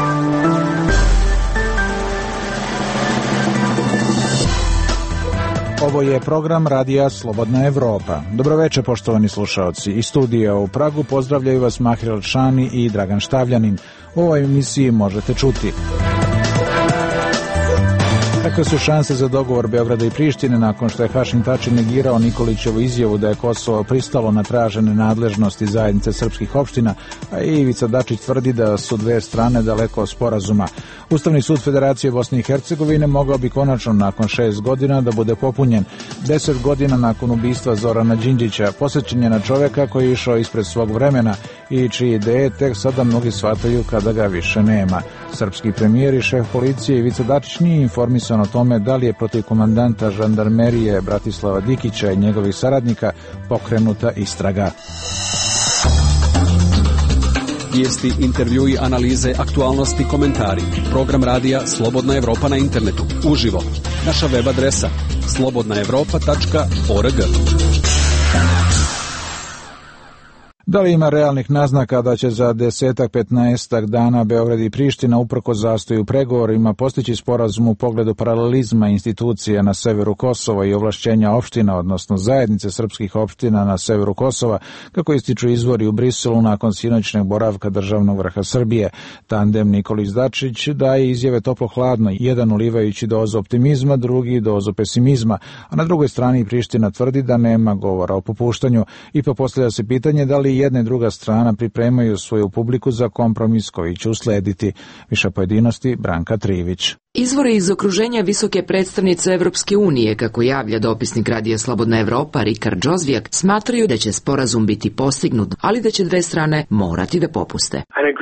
Ovo je program Radija Slobodna Evropa. Dobroveče, poštovani slušaoci. Iz studija u Pragu pozdravljaju vas Mahir Alšani i Dragan Štavljanin. U ovoj emisiji možete čuti: kakve su šanse za dogovor Beograda i Prištine nakon što je Hašim Tači negirao Nikolićevu izjavu da je Kosovo pristalo na tražene nadležnosti zajednice srpskih opština, a Ivica Dačić tvrdi da su dve strane daleko od sporazuma. Ustavni sud Federacije Bosne i Hercegovine mogao bi konačno nakon 6 godina da bude popunjen. 10 godina nakon ubistva Zorana Đinđića posjećen je na čoveka koji je išao ispred svog vremena i čije ideje tek sada mnogi shvataju kada ga više nema. Srpski premijer i šef policije Ivica Dačić nije informisan o tome da li je protiv komandanta žandarmerije Bratislava Dikića i njegovih saradnika pokrenuta istraga. Vijesti, intervjui, analize, aktualnosti, komentari. Program radija Slobodna Evropa na internetu. Uživo. Naša web adresa slobodnaevropa.org. Da li ima realnih naznaka da će za 10-15 dana Beograd i Priština uprkos zastoju u pregovorima postići sporazum u pogledu paralelizma institucija na severu Kosova i ovlašćenja opština, odnosno zajednice srpskih opština na severu Kosova, kako ističu izvori u Briselu nakon sinoćnog boravka državnog vrha Srbije? Tandem Nikolić-Dačić daje izjave toplo-hladno, jedan ulivajući dozu optimizma, drugi dozu pesimizma, a na drugoj strani Priština tvrdi da nema govora o popuštanju. Ipak postavlja se pitanje da li jedna i druga strana pripremaju svoju publiku za kompromis koji će uslediti. Više pojedinosti Branka Trivić. Izvori iz okruženja visoke predstavnice Evropske unije, kako javlja dopisnik Radija Slobodna Evropa Rikard Džozvijak, smatraju da će sporazum biti postignut, ali da će dve strane morati da popuste.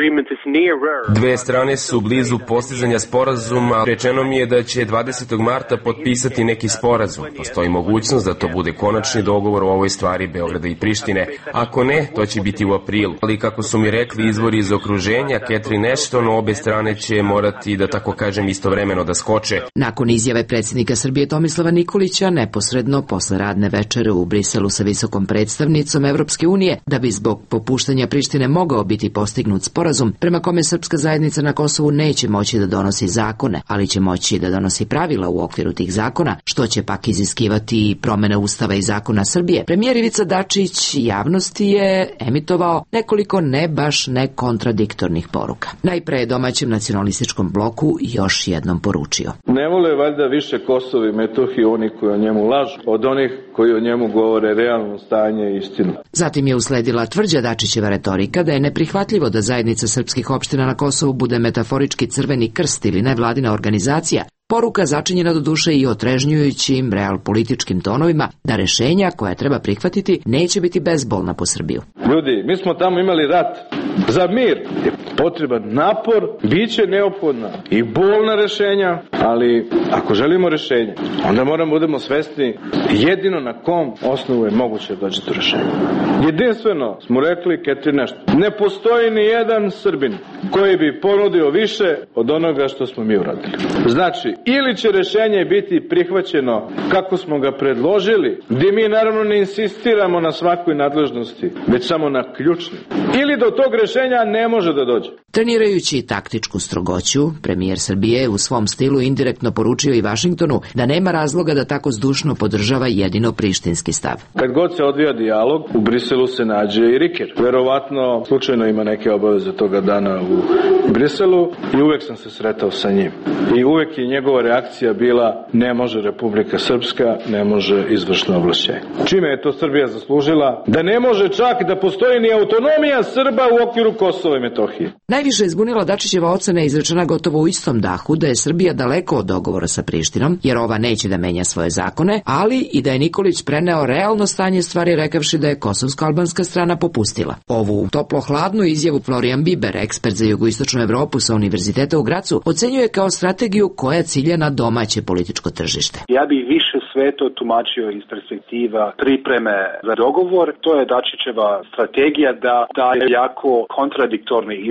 Dve strane su blizu postizanja sporazuma. Rečeno mi je da će 20. marta potpisati neki sporazum. Postoji mogućnost da to bude konačni dogovor u ovoj stvari Beograda i Prištine. Ako ne, to će biti u aprilu. Ali kako su mi rekli izvori iz okruženja, Catherine Ashton, obe strane će morati, da tako kažem, istovremeno da skoče. Nakon izjave predsjednika Srbije Tomislava Nikolića, neposredno posle radne večere u Briselu sa visokom predstavnicom Evropske unije, da bi zbog popuštanja Prištine mogao biti postignut sporazum prema kome srpska zajednica na Kosovu neće moći da donosi zakone, ali će moći da donosi pravila u okviru tih zakona, što će pak iziskivati i promene Ustava i zakona Srbije. Premijer Ivica Dačić javnosti je emitovao nekoliko ne baš nekontradiktornih poruka. Najpre domaćem nacionalističkom bloku još jednom poručio: ne vole valjda više Kosovo i Metohiju oni koji o njemu lažu od onih koji o njemu govore realno stanje i istinu. Zatim je usledila tvrđa Dačićeva retorika da je neprihvatljivo da zajednica srpskih opština na Kosovu bude metaforički Crveni krst ili nevladina organizacija. Poruka začinjena doduše i otrežnjujućim realpolitičkim tonovima da rešenja koja treba prihvatiti neće biti bezbolna po Srbiju. Ljudi, mi smo tamo imali rat. Za mir je potreban napor, bit će neophodna i bolna rešenja, ali ako želimo rešenje, onda moramo budemo svesni jedino na kom osnovu je moguće doći do rešenja. Jedinstveno smo rekli, Catherine nešto. Ne postoji ni jedan Srbin koji bi ponudio više od onoga što smo mi uradili. Znači, ili će rešenje biti prihvaćeno kako smo ga predložili, gdje mi naravno ne insistiramo na svakoj nadležnosti, već samo na ključnim. Ili do tog rešenja ne može da dođe. Trenirajući taktičku strogoću, premijer Srbije u svom stilu indirektno poručio i Vašingtonu da nema razloga da tako zdušno podržava jedino prištinski stav. Kad god se odvija dijalog, u Briselu se nađe i Riker. Verovatno slučajno ima neke obaveze toga dana u Briselu i uvek sam se sretao sa njim. I uvek je njegova reakcija bila: ne može Republika Srpska, ne može izvršno ovlašćenje. Čime je to Srbija zaslužila? Da ne može čak da postoji ni autonomija Srba u okviru Kosova i Metohije. Najviše je zbunila Dačićeva ocena izrečena gotovo u istom dahu da je Srbija daleko od dogovora sa Prištinom, jer ova neće da menja svoje zakone, ali i da je Nikolić preneo realno stanje stvari rekavši da je kosovsko-albanska strana popustila. Ovu toplo-hladnu izjavu Florian Biber, ekspert za jugoistočnu Evropu sa Univerziteta u Gracu, ocenjuje kao strategiju koja cilja na domaće političko tržište. Ja bi više sve to tumačio iz perspektiva pripreme za dogovor. To je Dačićeva strategija da daje jako kontradiktorne izjave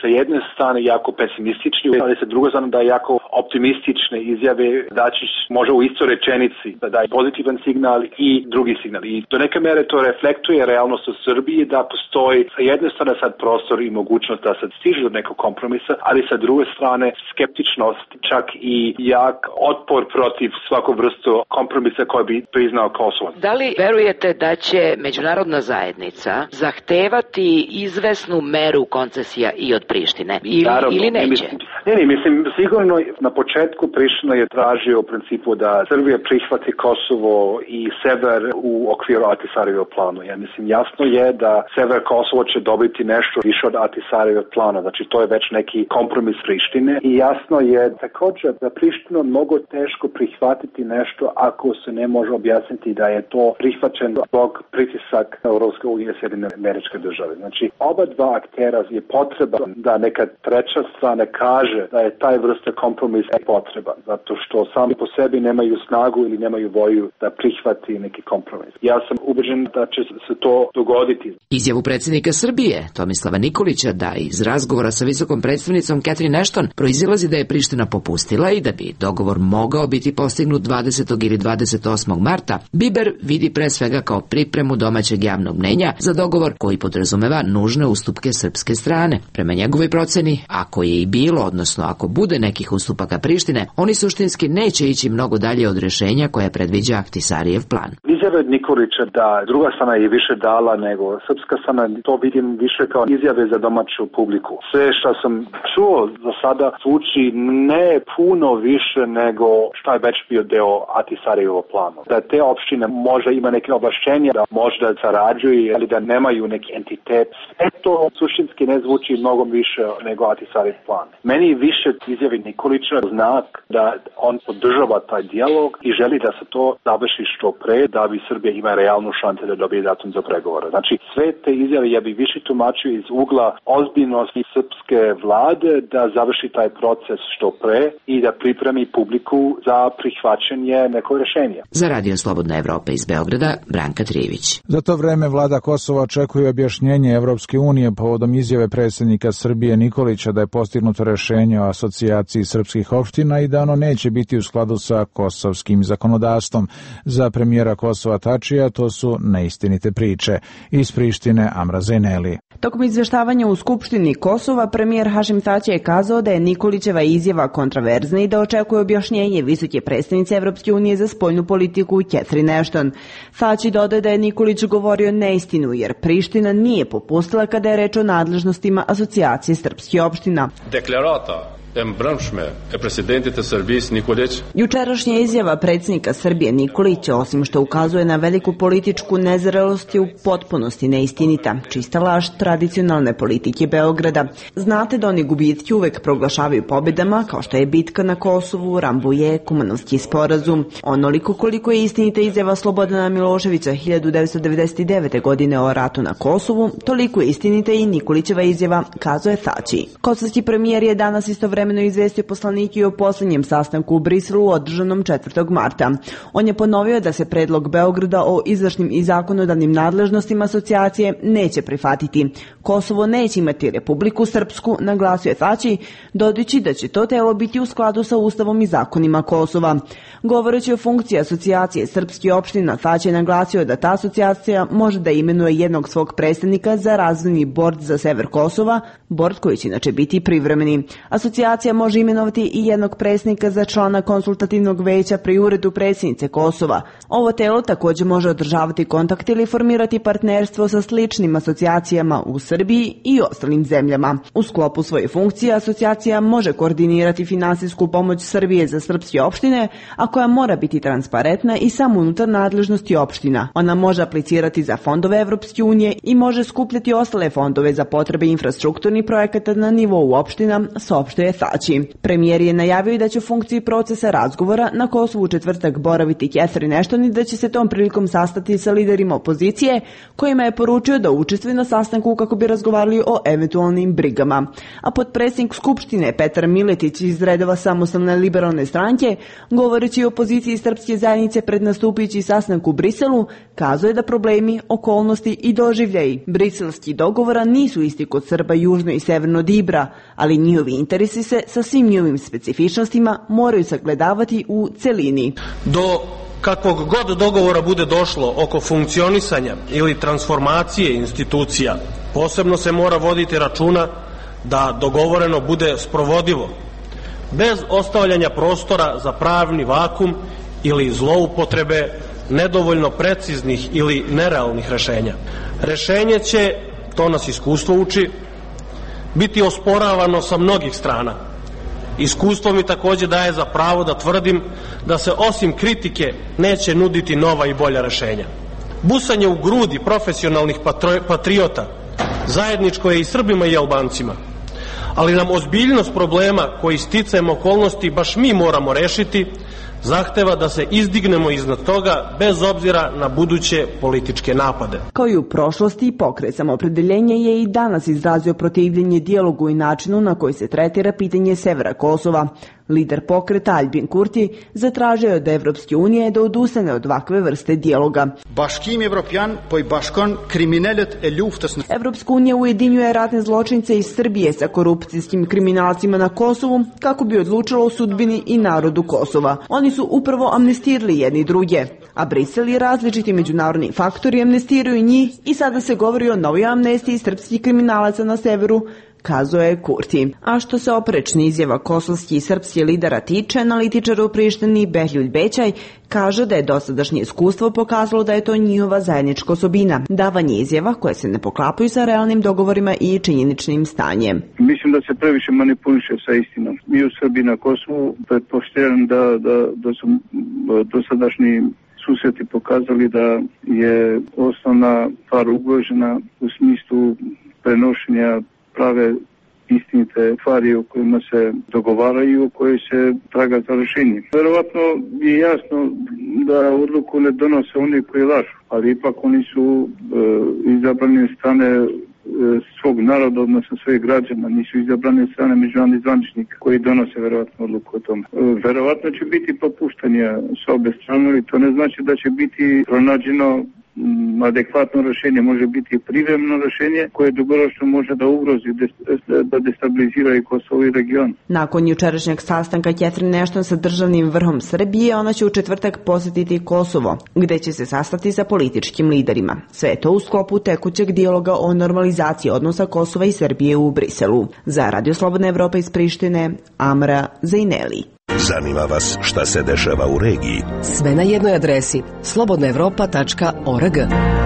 sa jedne strane jako pesimistični, ali sa druge strane da jako optimistične izjave Dačić može u istoj rečenici da daje pozitivan signal i drugi signal. I do neke mere to reflektuje realnost u Srbiji da postoji sa jedne strane sad prostor i mogućnost da se stiže do nekog kompromisa, ali sa druge strane skeptičnost, čak i jak otpor protiv svakog vrstu kompromisa koji bi priznao Kosovo. Da li verujete da će međunarodna zajednica zahtevati izvesnu meru koncesija i od Prištine ili neće? Mislim, sigurno na početku Priština je tražio u principu da Srbija prihvati Kosovo i sever u okviru Ahtisarijevog plana. Ja mislim, jasno je da sever Kosovo će dobiti nešto više od Ahtisarijevog plana, znači to je već neki kompromis Prištine i jasno je također da Priština mnogo teško prihvatiti nešto ako se ne može objasniti da je to prihvaćen zbog pritisak Europske unije i Sjedinjene Američke Države. Znači, oba dva aktera je potreba da neka treća strana kaže da je taj vrsta kompromisa potreban, zato što sami po sebi nemaju snagu ili nemaju volju da prihvati neki kompromis. Ja sam ubeđen da će se to dogoditi. Izjavu predsjednika Srbije, Tomislava Nikolića, da iz razgovora sa visokom predstavnicom Catherine Ashton proizilazi da je Priština popustila i da bi dogovor mogao biti postignut 20. ili 28. marta, Biber vidi pre svega kao pripremu domaćeg javnog mnenja za dogovor koji podrazumeva nužne ustupke srpske strane. Prema njegovoj proceni, ako je i bilo, odnosno ako bude nekih ustupaka Prištine, oni suštinski neće ići mnogo dalje od rješenja koje predviđa Ahtisarijev plan. Izjave od Nikolića da druga strana je više dala nego srpska strana, to vidim više kao izjave za domaću publiku. Sve što sam čuo za sada zvuči ne puno više nego što je već bio deo Ahtisarijevog plana. Da te opštine možda ima neke ovlašćenja, da možda sarađuju, ali da nemaju neki entitet. To suštinski ne zvuči mnogo više nego Ahtisarijev plan. Meni više izjavi Nikolića znak da on podržava taj dijalog i želi da se to završi što pre, da bi Srbija ima realnu šansu da dobije datum za pregovore. Znači, sve te izjave ja bi više tumačio iz ugla ozbiljnosti srpske vlade da završi taj proces što pre i da pripremi publiku za prihvaćanje nekog rješenja. Za Radio Slobodna Evropa iz Beograda, Branka Trivić. Za to vreme vlada Kosova očekuje objašnjenje Evropske unije povodom izjave predsjednika Srbije Nikolića da je postignuto rješenje o asocijaciji srpskih opština i da ono neće biti u skladu sa kosovskim zakonodavstvom. Za premijera Kosova Tačija to su neistinite priče. Iz Prištine Amra Zeneli. Tokom izveštavanja u Skupštini Kosova, premijer Hašim Tači je kazao da je Nikolićeva izjava kontraverzna i da očekuje objašnjenje visoke predstavnice Evropske unije za spoljnu politiku Catherine Ashton. Tači dodaje da je Nikolić govorio neistinu jer Priština nije popustila kada je reč o nadležnostima asocijacije srpskih opština. Deklarata brëndshme e presidentit të Serbisë Nikolić. Jučerašnja izjava predsjednika Srbije Nikolića, osim što ukazuje na veliku političku nezrelost, je u potpunosti neistinita, čista laž tradicionalne politike Beograda. Znate da oni gubitke uvek proglašavaju pobjedama, kao što je bitka na Kosovu, Rambuje, Kumanovski sporazum. Onoliko koliko je istinita izjava Slobodana Miloševića 1999. godine o ratu na Kosovu, toliko je istinita i Nikolićeva izjava, kazuje Tači. Kosovski premijer je danas istovremeno izvestio poslanike o posljednjem sastanku u Briselu održanom 4. marta. On je ponovio da se predlog Beograda o izvršnim i zakonodavnim nadležnostima asocijacije neće prihvatiti. Kosovo neće imati Republiku Srpsku, naglasio je Tači, dodajući da će to telo biti u skladu sa Ustavom i zakonima Kosova. Govoreći o funkciji asocijacije srpskih opština, Tači je naglasio da ta asocijacija može da imenuje jednog svog predstavnika za razvojni bord za sever Kosova, bord koji će inače biti privremeni. Asocijacija može imenovati i jednog predstavnika za člana konsultativnog veća pri uredu predsjednice Kosova. Ovo telo također može održavati kontakt ili formirati partnerstvo sa sličnim asocijacijama u Srbiji i ostalim zemljama. U sklopu svoje funkcije asocijacija može koordinirati finansijsku pomoć Srbije za srpske opštine, a koja mora biti transparentna i samo unutar nadležnosti opština. Ona može aplicirati za fondove Evropske unije i može skupljati ostale fondove za potrebe infrastrukturnih projekata na nivou opština, saopštuje staći. Premijer je najavio da će u funkciji procesa razgovora na Kosovu u četvrtak boraviti Catherine Ashton i da će se tom prilikom sastati sa liderima opozicije, kojima je poručio da učestvuju na sastanku kako bi razgovarali o eventualnim brigama. A potpredsjednik Skupštine Petar Miletić iz redova Samostalne liberalne stranke, govoreći o opoziciji srpske zajednice pred nastupići sastanku u Briselu, kazuje da problemi, okolnosti i doživljaji briselskih dogovora nisu isti kod Srba južno i severno od Ibra, ali njihovi interesi se sa svim njihovim specifičnostima moraju sagledavati u celini. Do kakvog god dogovora bude došlo oko funkcionisanja ili transformacije institucija, posebno se mora voditi računa da dogovoreno bude sprovodivo, bez ostavljanja prostora za pravni vakum ili zloupotrebe nedovoljno preciznih ili nerealnih rešenja. Rešenje će, to nas iskustvo uči, biti osporavano sa mnogih strana. Iskustvo mi takođe daje za pravo da tvrdim da se osim kritike neće nuditi nova i bolja rešenja. Busanje u grudi profesionalnih patriota zajedničko je i Srbima i Albancima, ali nam ozbiljnost problema koji sticajem okolnosti baš mi moramo rešiti zahteva da se izdignemo iznad toga bez obzira na buduće političke napade. Kao i u prošlosti, Pokret Samoopredeljenja je i danas izrazio protivljenje dijalogu i načinu na koji se tretira pitanje severa Kosova. Lider pokreta Albin Kurti zatražio je od Evropske unije da odustane od ovakve vrste dijaloga. Evropska unija ujedinjuje ratne zločince iz Srbije sa korupcijskim kriminalcima na Kosovu kako bi odlučilo o sudbini i narodu Kosova. Oni su upravo amnestirali jedni druge, a Brisel i različiti međunarodni faktori amnestiraju njih i sada se govori o novoj amnestiji srpskih kriminalaca na severu, kazuje je Kurti. A što se oprečne izjava kosovskih i srpskih lidera tiče, analitičar u Prištini Behljuljt Bećaj kaže da je dosadašnje iskustvo pokazalo da je to njihova zajednička osobina, davanje izjava koje se ne poklapaju sa realnim dogovorima i činjeničnim stanjem. Mislim da se previše manipuliše sa istinom. Mi u Srbiji na Kosovu pretpostavljam da su dosadašnji susreti pokazali da je osnovna stvar ugrožena u smislu prenošenja prave istinite stvari o kojima se dogovaraju, o koje se traga za rešenje. Verovatno je jasno da odluku ne donose oni koji lažu, ali ipak oni su izabrani od strane svog naroda, odnosno svojih građana, nisu izabrani od strane međunarodnih zvaničnika koji donose verovatno odluku o tome. Verovatno će biti popuštanja s obe strane, ali to ne znači da će biti pronađeno adekvatno rešenje, može biti privremeno rešenje koje dugoročno može da ugrozi, da destabilizira i Kosovo i region. Nakon jučerašnjeg sastanka Catherine Ashton sa državnim vrhom Srbije, ona će u četvrtak posetiti Kosovo, gde će se sastati sa političkim liderima. Sve to u sklopu tekućeg dijaloga o normalizaciji odnosa Kosova i Srbije u Briselu. Za Radio Slobodna Evropa iz Prištine, Amra Zajneli. Zanima vas šta se dešava u regiji? Sve na jednoj adresi slobodnaevropa.org.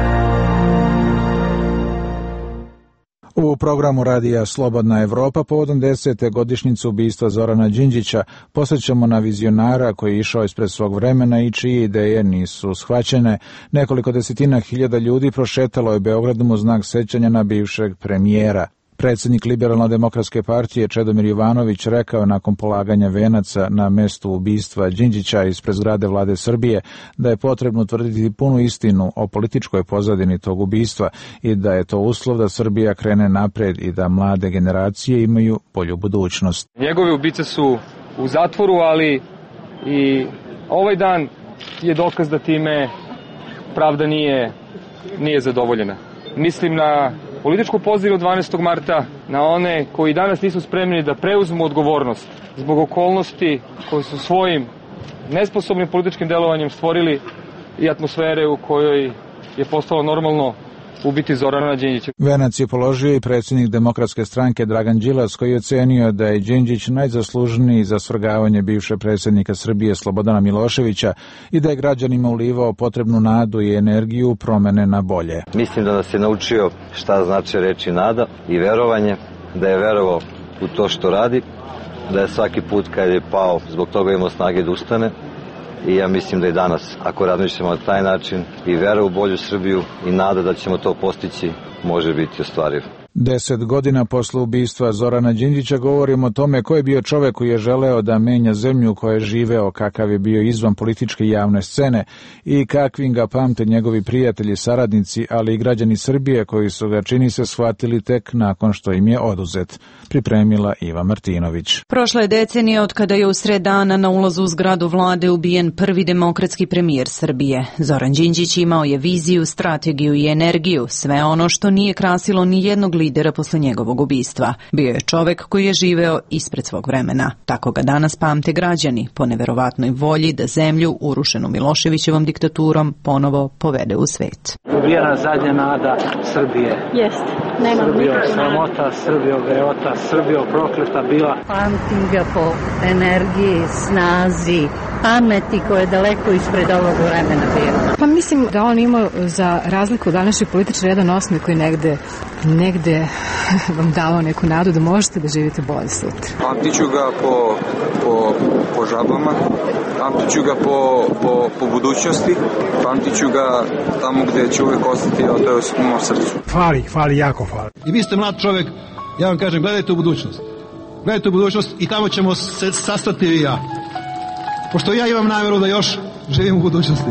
U programu radija Slobodna Evropa povodom 10. godišnjice ubistva Zorana Đinđića posjećamo na vizionara koji je išao ispred svog vremena i čije ideje nisu shvaćene. Nekoliko desetina hiljada ljudi prošetalo je Beogradom u znak sećanja na bivšeg premijera. Predsjednik Liberalno-demokratske partije Čedomir Jovanović rekao nakon polaganja venaca na mestu ubistva Đinđića ispred zgrade vlade Srbije da je potrebno utvrditi punu istinu o političkoj pozadini tog ubistva i da je to uslov da Srbija krene napred i da mlade generacije imaju bolju budućnost. Njegove ubice su u zatvoru, ali i ovaj dan je dokaz da time pravda nije zadovoljena. Mislim na političku pozadinu 12. marta, na one koji danas nisu spremni da preuzmu odgovornost zbog okolnosti koje su svojim nesposobnim političkim delovanjem stvorili i atmosfere u kojoj je postalo normalno ubiti Zorana Đinđića. Venac je položio i predsjednik Demokratske stranke Dragan Đilas, koji je ocenio da je Đinđić najzaslužniji za svrgavanje bivše predsjednika Srbije Slobodana Miloševića i da je građanima ulivao potrebnu nadu i energiju promene na bolje. Mislim da nas je naučio šta znači reči nada i verovanje, da je verovao u to što radi, da je svaki put kad je pao zbog toga imao snage da ustane. I ja mislim da i danas, ako razmišljamo na taj način i vera u bolju Srbiju i nada da ćemo to postići, može biti ostvarivo. 10 godina posle ubistva Zorana Đinđića govorimo o tome ko je bio čovek koji je želeo da menja zemlju u kojoj je živeo, kakav je bio izvan političke i javne scene i kakvim ga pamte njegovi prijatelji, saradnici, ali i građani Srbije koji su ga, čini se, shvatili tek nakon što im je oduzet. Pripremila Iva Martinović. Prošla je decenija od kada je u sred dana na ulazu u zgradu vlade ubijen prvi demokratski premijer Srbije. Zoran Đinđić imao je viziju, strategiju i energiju, sve ono što nije krasilo ni jednog lidera posle njegovog ubistva. Bio je čovek koji je živeo ispred svog vremena. Tako ga danas pamte građani, po neverovatnoj volji da zemlju, urušenu Miloševićevom diktaturom, ponovo povede u svet. Ubijena zadnja nada Srbije. Jeste. Srbijo sramota, Srbijo greota, Srbijo prokleta bila. Pamtim ga po energiji, snazi, pameti koja je daleko ispred ovog vremena bila. Pa mislim da on imao, za razliku od današnjih političara, jedan osmeh koji negde vam davao neku nadu da možete da živite bolje sutra. Pamtiću ga po žabama, pamtiću ga po budućnosti, pamtiću ga tamo gde će uvek ostati, a to je u mom srcu. Fali, jako fali. I vi ste mlad čovek, ja vam kažem, gledajte u budućnost. Gledajte u budućnost i tamo ćemo se sastati i ja. Pošto ja imam nameru da još živim u budućnosti.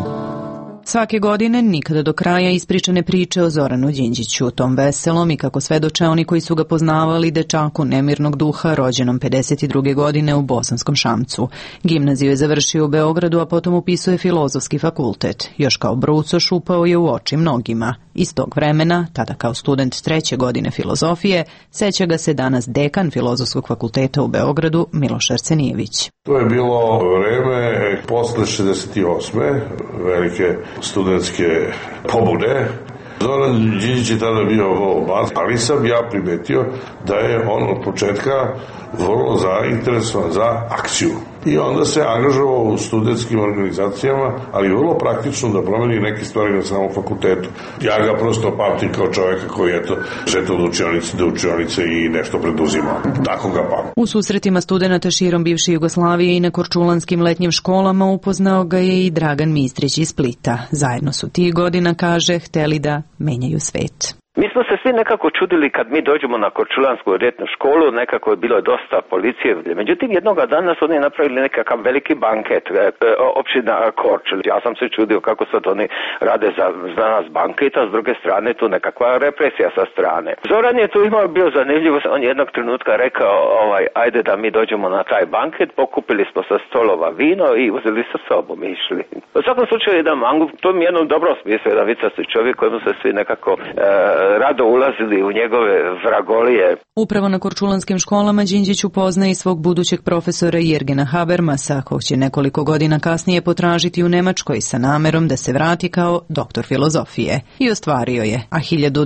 Svake godine nikada do kraja ispričane priče o Zoranu Đinđiću, tom veselom i, kako svedoče oni koji su ga poznavali, dečaku nemirnog duha, rođenom 52. godine u Bosanskom Šamcu. Gimnaziju je završio u Beogradu, a potom upisuje Filozofski fakultet. Još kao brucoš upao je u oči mnogima. Iz tog vremena, tada kao student 3. godine filozofije, seća ga se danas dekan Filozofskog fakulteta u Beogradu, Miloš Arsenijević. To je bilo vreme posle 68. velike studentske pobude. Zoran Đinđić je tada bio mlad, ali sam ja primetio da je on od početka vrlo zainteresovan za akciju. I onda se angažovao u studentskim organizacijama, ali vrlo praktično da promeni neke stvari na samom fakultetu. Ja ga prosto pamtim kao čoveka koji je žeta od učionice do učionice i nešto preduzima. Tako ga pamtim. U susretima studenata širom bivše Jugoslavije i na korčulanskim letnjim školama upoznao ga je i Dragan Mistrić iz Splita. Zajedno su tih godina, kaže, hteli da menjaju svet. Mi smo se svi nekako čudili kad mi dođemo na korčulansku ljetnu školu, nekako je bilo dosta policije. Međutim, jednoga dana su oni napravili nekakav veliki banket, opština Korčul. Ja sam se čudio kako sad oni rade za nas banket, a s druge strane tu nekakva represija sa strane. Zoran je tu imao bio zanimljivo, on je jednog trenutka rekao, ajde da mi dođemo na taj banket, pokupili smo sa stolova vino i uzeli sa sobom i išli. U svakom slučaju jedan mangup, to mi je jednom dobro smisao, jedan vicasti čovjek kojemu se svi nekako rado ulazili u njegove vragolije. Upravo na korčulanskim školama Đinđić upoznaje i svog budućeg profesora Jirgena Habermasa, kog će nekoliko godina kasnije potražiti u Nemačkoj sa namerom da se vrati kao doktor filozofije. I ostvario je, a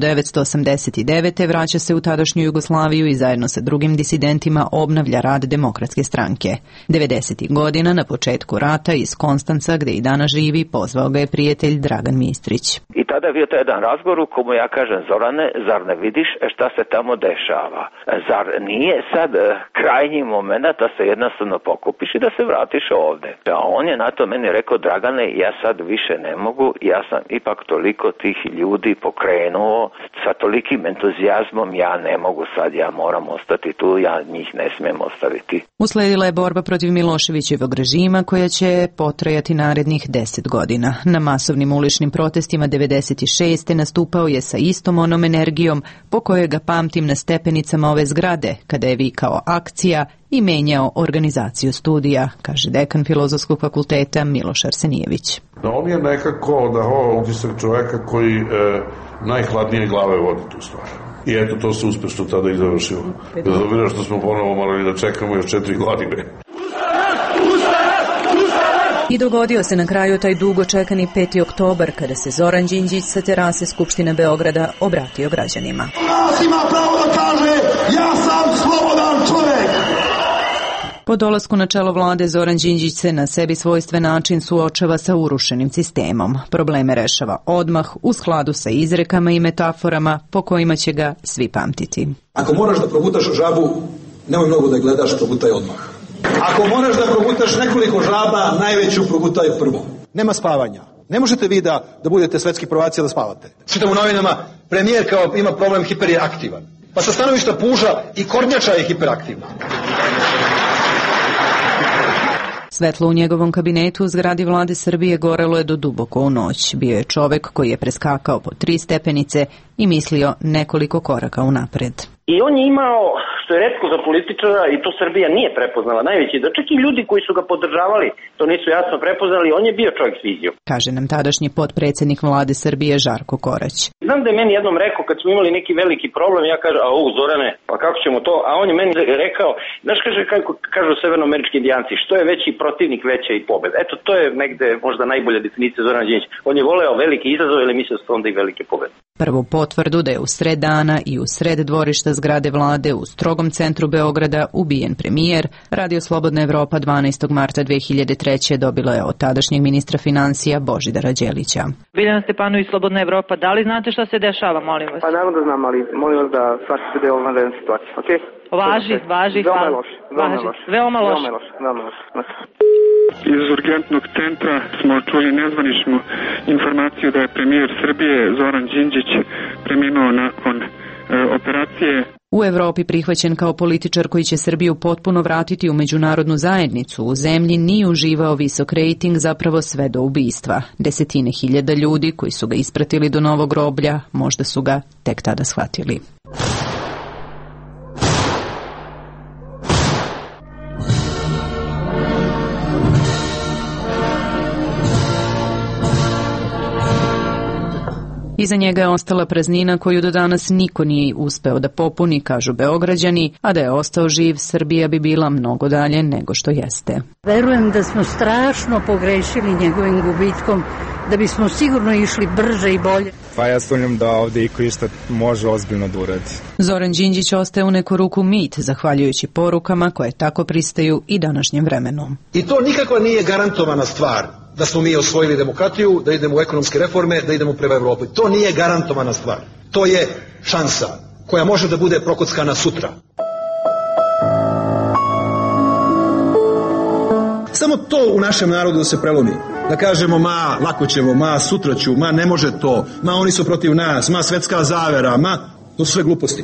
1989. vraća se u tadašnju Jugoslaviju i zajedno sa drugim disidentima obnavlja rad Demokratske stranke. 90. godina, na početku rata, iz Konstanca, gde i danas živi, pozvao ga je prijatelj Dragan Mistrić. I tada je bio to jedan razgovor u komu ja kažem, Zorane, zar ne vidiš šta se tamo dešava? Zar nije sad krajnji moment da se jednostavno pokupiš i da se vratiš ovde? A on je na to meni rekao, Dragane, ja sad više ne mogu, ja sam ipak toliko tih ljudi pokrenuo, sa tolikim entuzijazmom ja ne mogu sad, ja moram ostati tu, ja njih ne smijem ostaviti. Usledila je borba protiv Miloševićevog režima koja će potrajati narednih 10 godina. Na masovnim uličnim protestima 96. nastupao je sa istom onom energijom po kojoj ga pamtim na stepenicama ove zgrade, kada je vikao akcija i menjao organizaciju studija, kaže dekan Filozofskog fakulteta Miloš Arsenijević. On je nekako dao utisak čoveka koji najhladnije glave vodi tu stvar. I eto, to se uspešno tada i završilo. Bez obzira što smo ponovo morali da čekamo još 4 godine. I dogodio se na kraju taj dugo čekani 5. oktobar, kada se Zoran Đinđić sa terase Skupštine Beograda obratio građanima. Glas ima pravo da kaže, ja sam slobodan čovek! Po dolasku na čelo vlade Zoran Đinđić se na sebi svojstven način suočava sa urušenim sistemom. Probleme rešava odmah, u skladu sa izrekama i metaforama po kojima će ga svi pamtiti. Ako moraš da progutaš žabu, nemoj mnogo da gledaš, progutaj odmah. Ako moraš da progutaš nekoliko žaba, najveću progutaj prvo. Nema spavanja. Ne možete vi da budete svetski prvaci da spavate. Čitam u novinama, premijer kao ima problem, hiperaktivan. Pa sa stanovišta puža i kornjača je hiperaktivna. Svetlo u njegovom kabinetu u zgradi vlade Srbije gorelo je do duboko u noć. Bio je čovek koji je preskakao po 3 stepenice i mislio nekoliko koraka unapred. I on je imao, što je retko za političara, i to Srbija nije prepoznala najveći, da čak i ljudi koji su ga podržavali to nisu jasno prepoznali, on je bio čovjek s vizijom. Kaže nam tadašnji potpredsjednik vlade Srbije Žarko Korać. Znam da je meni jednom rekao, kad smo imali neki veliki problem, ja kažem, Zorane, pa kako ćemo to? A on je meni rekao, znaš, kako kažu severnoamerički indijanci, što je veći protivnik, veća i pobeda. Eto, to je negde možda najbolja definicija Zorana Đinđića. On je voleo veliki izazov, ili mislio da su onda i velike pobede. Prvu potvrdu da je u sred dana i u sred dvorišta zgrade vlade u strogom centru Beograda ubijen premijer, Radio Slobodna Evropa 12. marta 2003. dobila je od tadašnjeg ministra financija Božidara Đelića. Biljana Stepanović, Slobodna Evropa, da li znate šta se dešava, molim vas? Pa naravno da znam, ali molim vas da shvatite da je ovo vanredna situacija, okej? Važi, hvala. Veoma loše. Iz urgentnog centra smo čuli nezvaničnu informaciju da je premijer Srbije Zoran Đinđić preminuo nakon operacije. U Evropi prihvaćen kao političar koji će Srbiju potpuno vratiti u međunarodnu zajednicu, u zemlji nije uživao visok rejting zapravo sve do ubistva. Desetine hiljada ljudi koji su ga ispratili do novog groblja možda su ga tek tada shvatili. Iza njega je ostala praznina koju do danas niko nije uspeo da popuni, kažu Beograđani, a da je ostao živ, Srbija bi bila mnogo dalje nego što jeste. Verujem da smo strašno pogrešili njegovim gubitkom, da bismo sigurno išli brže i bolje. Pa ja sumnjam da ovde iko išta može ozbiljno da uradi. Zoran Đinđić ostaje u neku ruku mit, zahvaljujući porukama koje tako pristaju i današnjem vremenu. I to nikakva nije garantovana stvar. Da smo mi osvojili demokratiju, da idemo u ekonomske reforme, da idemo prema Evropi. To nije garantovana stvar. To je šansa koja može da bude prokockana sutra. Samo to u našem narodu da se prelomi. Da kažemo, lako ćemo, sutra ću, ne može to, oni su protiv nas, svetska zavera, to su sve gluposti.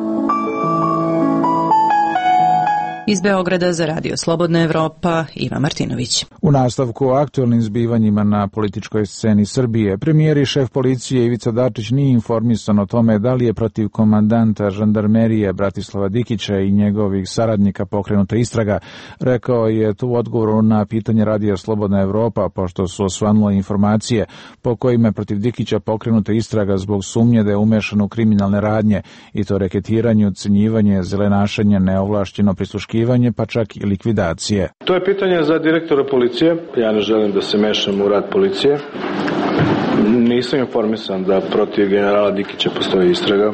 Iz Beograda za Radio Slobodna Evropa, Iva Martinović. U nastavku o aktualnim zbivanjima na političkoj sceni Srbije, premijer i šef policije Ivica Dačić nije informisan o tome da li je protiv komandanta žandarmerije Bratislava Dikića i njegovih saradnika pokrenuta istraga. Rekao je tu u odgovoru na pitanje Radio Slobodna Evropa, pošto su osvanule informacije po kojima je protiv Dikića pokrenuta istraga zbog sumnje da je umešan u kriminalne radnje, i to reketiranje, ucenjivanje, zelenašenje, neovlašćeno prisluškivanje, pa čak i likvidacije. To je pitanje za direktora policije. Ja ne želim da se mešam u rad policije. Nisam informisan da protiv generala Dikića postoji istraga,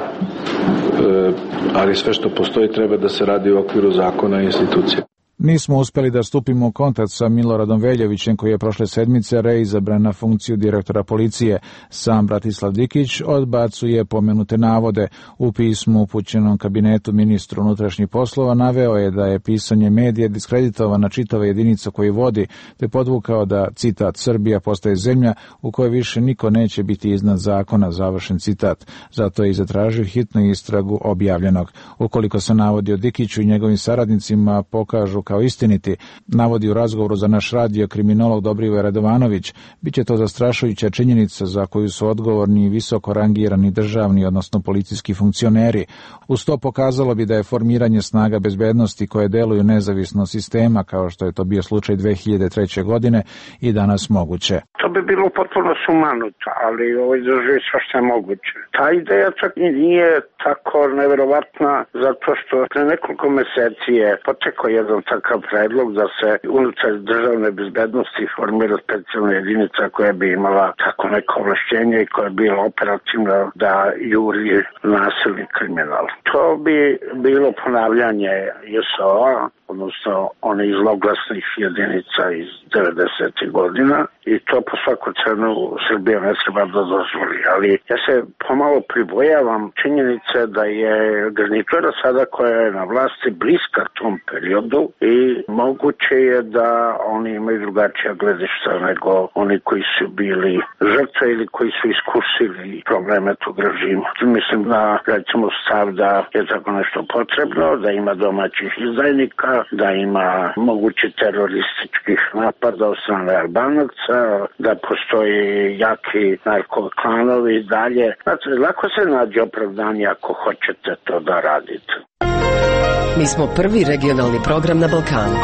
ali sve što postoji treba da se radi u okviru zakona i institucije. Nismo uspeli da stupimo u kontakt sa Miloradom Veljovićem, koji je prošle sedmice reizabran na funkciju direktora policije. Sam Bratislav Dikić odbacuje pomenute navode. U pismu upućenom kabinetu ministru unutrašnjih poslova naveo je da je pisanje medija diskreditovana čitava jedinica koju vodi, te podvukao da, citat, Srbija postaje zemlja u kojoj više niko neće biti iznad zakona, završen citat. Zato je i zatražio hitnu istragu objavljenog. Ukoliko se navodi o Dikiću i njegovim saradnicima pokažu kao istiniti, navodi u razgovoru za naš radio kriminolog Dobrivoje Radovanović, biće to zastrašujuća činjenica za koju su odgovorni visoko rangirani državni, odnosno policijski funkcioneri. Uz to pokazalo bi da je formiranje snaga bezbednosti koje deluju nezavisno sistema, kao što je to bio slučaj 2003. godine, i danas moguće. To bi bilo potpuno sumanuto, ali ovo izdrži svašta je moguće. Ta ideja čak nije tako neverovatna, zato što pre nekoliko meseci je potekao jedan takav predlog da se unutar državne bezbednosti formira specijalna jedinica koja bi imala tako neko ovlašćenje i koja bi bila operativna da juri nasilni kriminal. To bi bilo ponavljanje JSO-a, odnosno onih zloglasnih jedinica iz 90. godina i to po svaku cenu Srbija ne treba da dozvoli. Ali ja se pomalo pribojavam činjenice da je garnitura sada koja je na vlasti bliska tom periodu i moguće je da oni imaju drugačija gledišta nego oni koji su bili žrtve ili koji su iskusili probleme tog režima. Mislim da recimo stav da je tako nešto potrebno, da ima domaćih izdajnika, da ima mogući terorističkih napada od strane Albanaca, da postoji jaki narkoklanovi i dalje. Znači, lako se nađe opravdanje ako hoćete to da radite. Mi smo prvi regionalni program na Balkanu.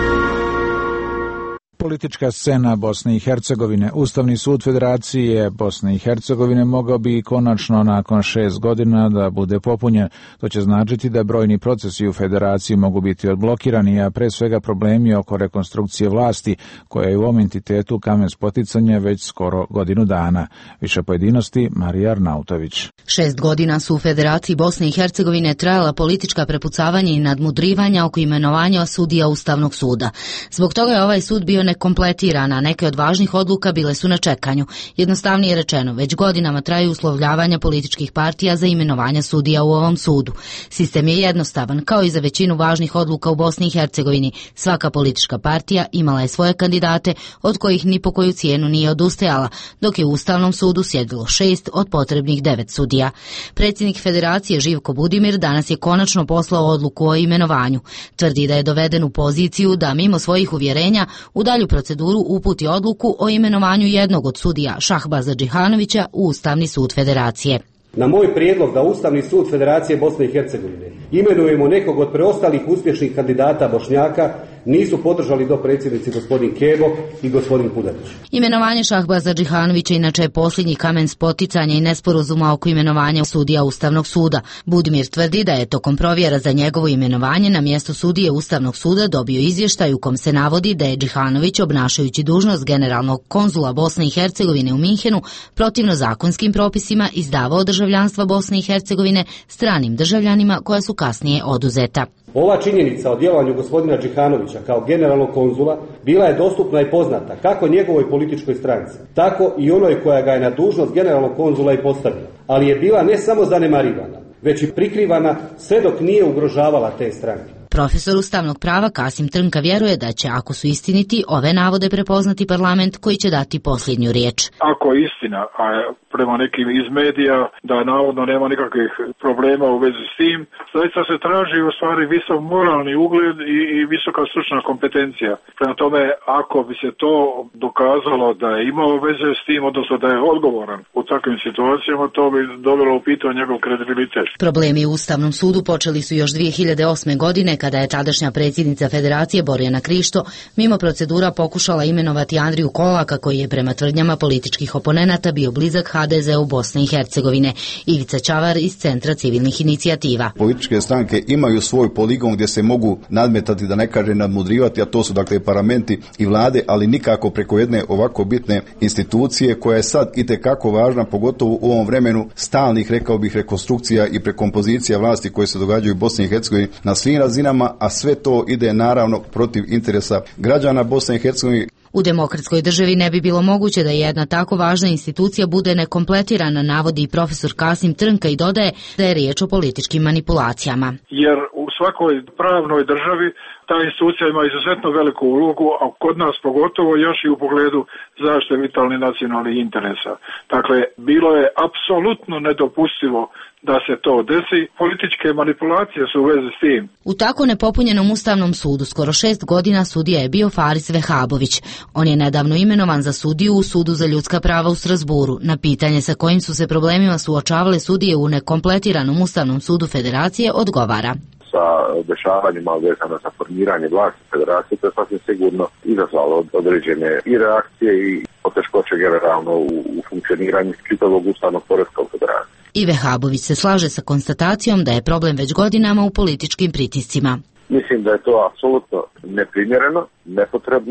Politička scena Bosne i Hercegovine. Ustavni sud Federacije Bosne i Hercegovine mogao bi konačno nakon 6 godina da bude popunjen. To će značiti da brojni procesi u Federaciji mogu biti odblokirani, a pre svega problemi oko rekonstrukcije vlasti, koja je u ovom entitetu kamen spoticanja već skoro godinu dana. Više pojedinosti, Marija Arnautović. 6 godina su u Federaciji Bosne i Hercegovine trajala politička prepucavanja i nadmudrivanja oko imenovanja sudija Ustavnog suda. Zbog toga je ovaj sud bio nekompletirana, neke od važnih odluka bile su na čekanju. Jednostavnije rečeno, već godinama traju uslovljavanja političkih partija za imenovanje sudija u ovom sudu. Sistem je jednostavan, kao i za većinu važnih odluka u Bosni i Hercegovini. Svaka politička partija imala je svoje kandidate, od kojih ni po koju cijenu nije odustajala, dok je u Ustavnom sudu sjedilo 6 od potrebnih 9 sudija. Predsjednik Federacije Živko Budimir danas je konačno poslao odluku o imenovanju. Tvrdi da je doveden u poziciju da mimo svojih uvjerenja u dalju proceduru uputi odluku o imenovanju jednog od sudija Šahbaza Džihanovića u Ustavni sud Federacije. Na moj prijedlog da Ustavni sud Federacije Bosne i Hercegovine imenujemo nekog od preostalih uspješnih kandidata Bošnjaka nisu podržali dopredsjednici gospodin Kebo i gospodin Pudarić. Imenovanje Šahbaza Džihanovića inače je posljednji kamen spoticanja i nesporazuma oko imenovanja sudija Ustavnog suda. Budimir tvrdi da je tokom provjera za njegovo imenovanje na mjesto sudije Ustavnog suda dobio izvještaj u kom se navodi da je Džihanović, obnašajući dužnost generalnog konzula Bosne i Hercegovine u Minhenu, protivno zakonskim propisima izdavao državljanstva Bosne i Hercegovine stranim državljanima koja su kasnije oduzeta. Ova činjenica o djelovanju gospodina Džihanovića kao generalnog konzula bila je dostupna i poznata kako njegovoj političkoj stranci, tako i onoj koja ga je na dužnost generalnog konzula i postavila, ali je bila ne samo zanemarivana, već i prikrivana sve dok nije ugrožavala te stranke. Profesor ustavnog prava Kasim Trnka vjeruje da će, ako su istiniti, ove navode prepoznati parlament koji će dati posljednju riječ. Ako je istina, a prema nekim iz medija da navodno nema nikakvih problema u vezi s tim, zaista se traži u stvari visok moralni ugled i visoka stručna kompetencija. Prema tome, ako bi se to dokazalo da je imao veze s tim, odnosno da je odgovoran u takvim situacijama, to bi dovelo u pitanje njegov kredibilitet. Problemi u Ustavnom sudu počeli su još 2008. godine, kada je tadašnja predsjednica Federacije Borjana Krišto mimo procedura pokušala imenovati Andriju Kolaka, koji je prema tvrdnjama političkih oponenata bio blizak HDZ-u Bosne i Hercegovine. Ivica Čavar iz Centra civilnih inicijativa. Političke stranke imaju svoj poligon gdje se mogu nadmetati, da ne kaže nadmudrivati, a to su dakle parlamenti i vlade, ali nikako preko jedne ovako bitne institucije koja je sad itekako važna, pogotovo u ovom vremenu stalnih, rekao bih, rekonstrukcija i prekompozicija vlasti koje se događaju u Bosni i Hercegovini na svim razinama, a sve to ide naravno protiv interesa građana Bosne i Hercegovine. U demokratskoj državi ne bi bilo moguće da jedna tako važna institucija bude nekompletirana, navodi i profesor Kasim Trnka i dodaje da je riječ o političkim manipulacijama. Jer u svakoj pravnoj državi ta institucija ima izuzetno veliku ulogu, a kod nas pogotovo još i u pogledu zaštite vitalnih nacionalnih interesa. Dakle, bilo je apsolutno nedopustivo da se to desi. Političke manipulacije su u vezi s tim. U tako nepopunjenom Ustavnom sudu skoro 6 godina sudija je bio Faris Vehabović. On je nedavno imenovan za sudiju u Sudu za ljudska prava u Strasburu. Na pitanje sa kojim su se problemima suočavale sudije u nekompletiranom Ustavnom sudu Federacije odgovara. Sa dešavanjima vezano za formiranje vlasti Federacije, to je sasvim sigurno izazvalo određene i reakcije i poteškoće generalno u funkcioniranju čitavog ustavnog poretka u Federaciji. I Vehabović se slaže sa konstatacijom da je problem već godinama u političkim pritiscima. Mislim da je to apsolutno neprimjereno, nepotrebno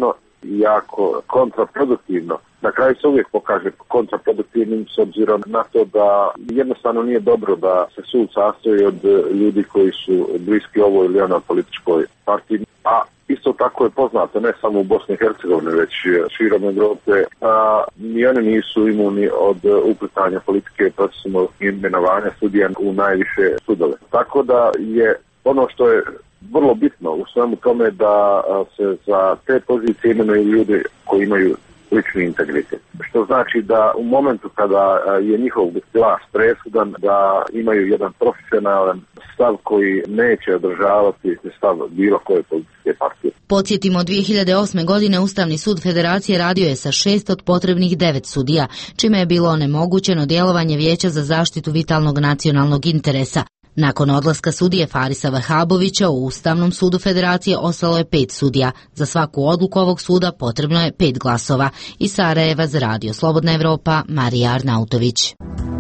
jako kontraproduktivno. Na kraju se uvijek pokaže kontraproduktivnim s obzirom na to da jednostavno nije dobro da se sud sastoji od ljudi koji su bliski ovoj ili onoj političkoj partiji, a isto tako je poznato ne samo u Bosni i Hercegovini, već širom Evrope, ni oni nisu imuni od uplitanja politike procesom imenovanja sudija u najviše sudove. Tako da je ono što je vrlo bitno u svemu tome da se za te pozicije imenuju ljudi koji imaju lični integritet. Što znači da u momentu kada je njihov glas presudan, da imaju jedan profesionalan stav koji neće održavati stav bilo koje političke partije. Podsjetimo, 2008. godine Ustavni sud Federacije radio je sa 6 od potrebnih 9 sudija, čime je bilo onemogućeno djelovanje Vijeća za zaštitu vitalnog nacionalnog interesa. Nakon odlaska sudije Farisa Vahabovića u Ustavnom sudu Federacije ostalo je 5 sudija. Za svaku odluku ovog suda potrebno je 5 glasova. Iz Sarajeva za Radio Slobodna Evropa, Marija Arnautović.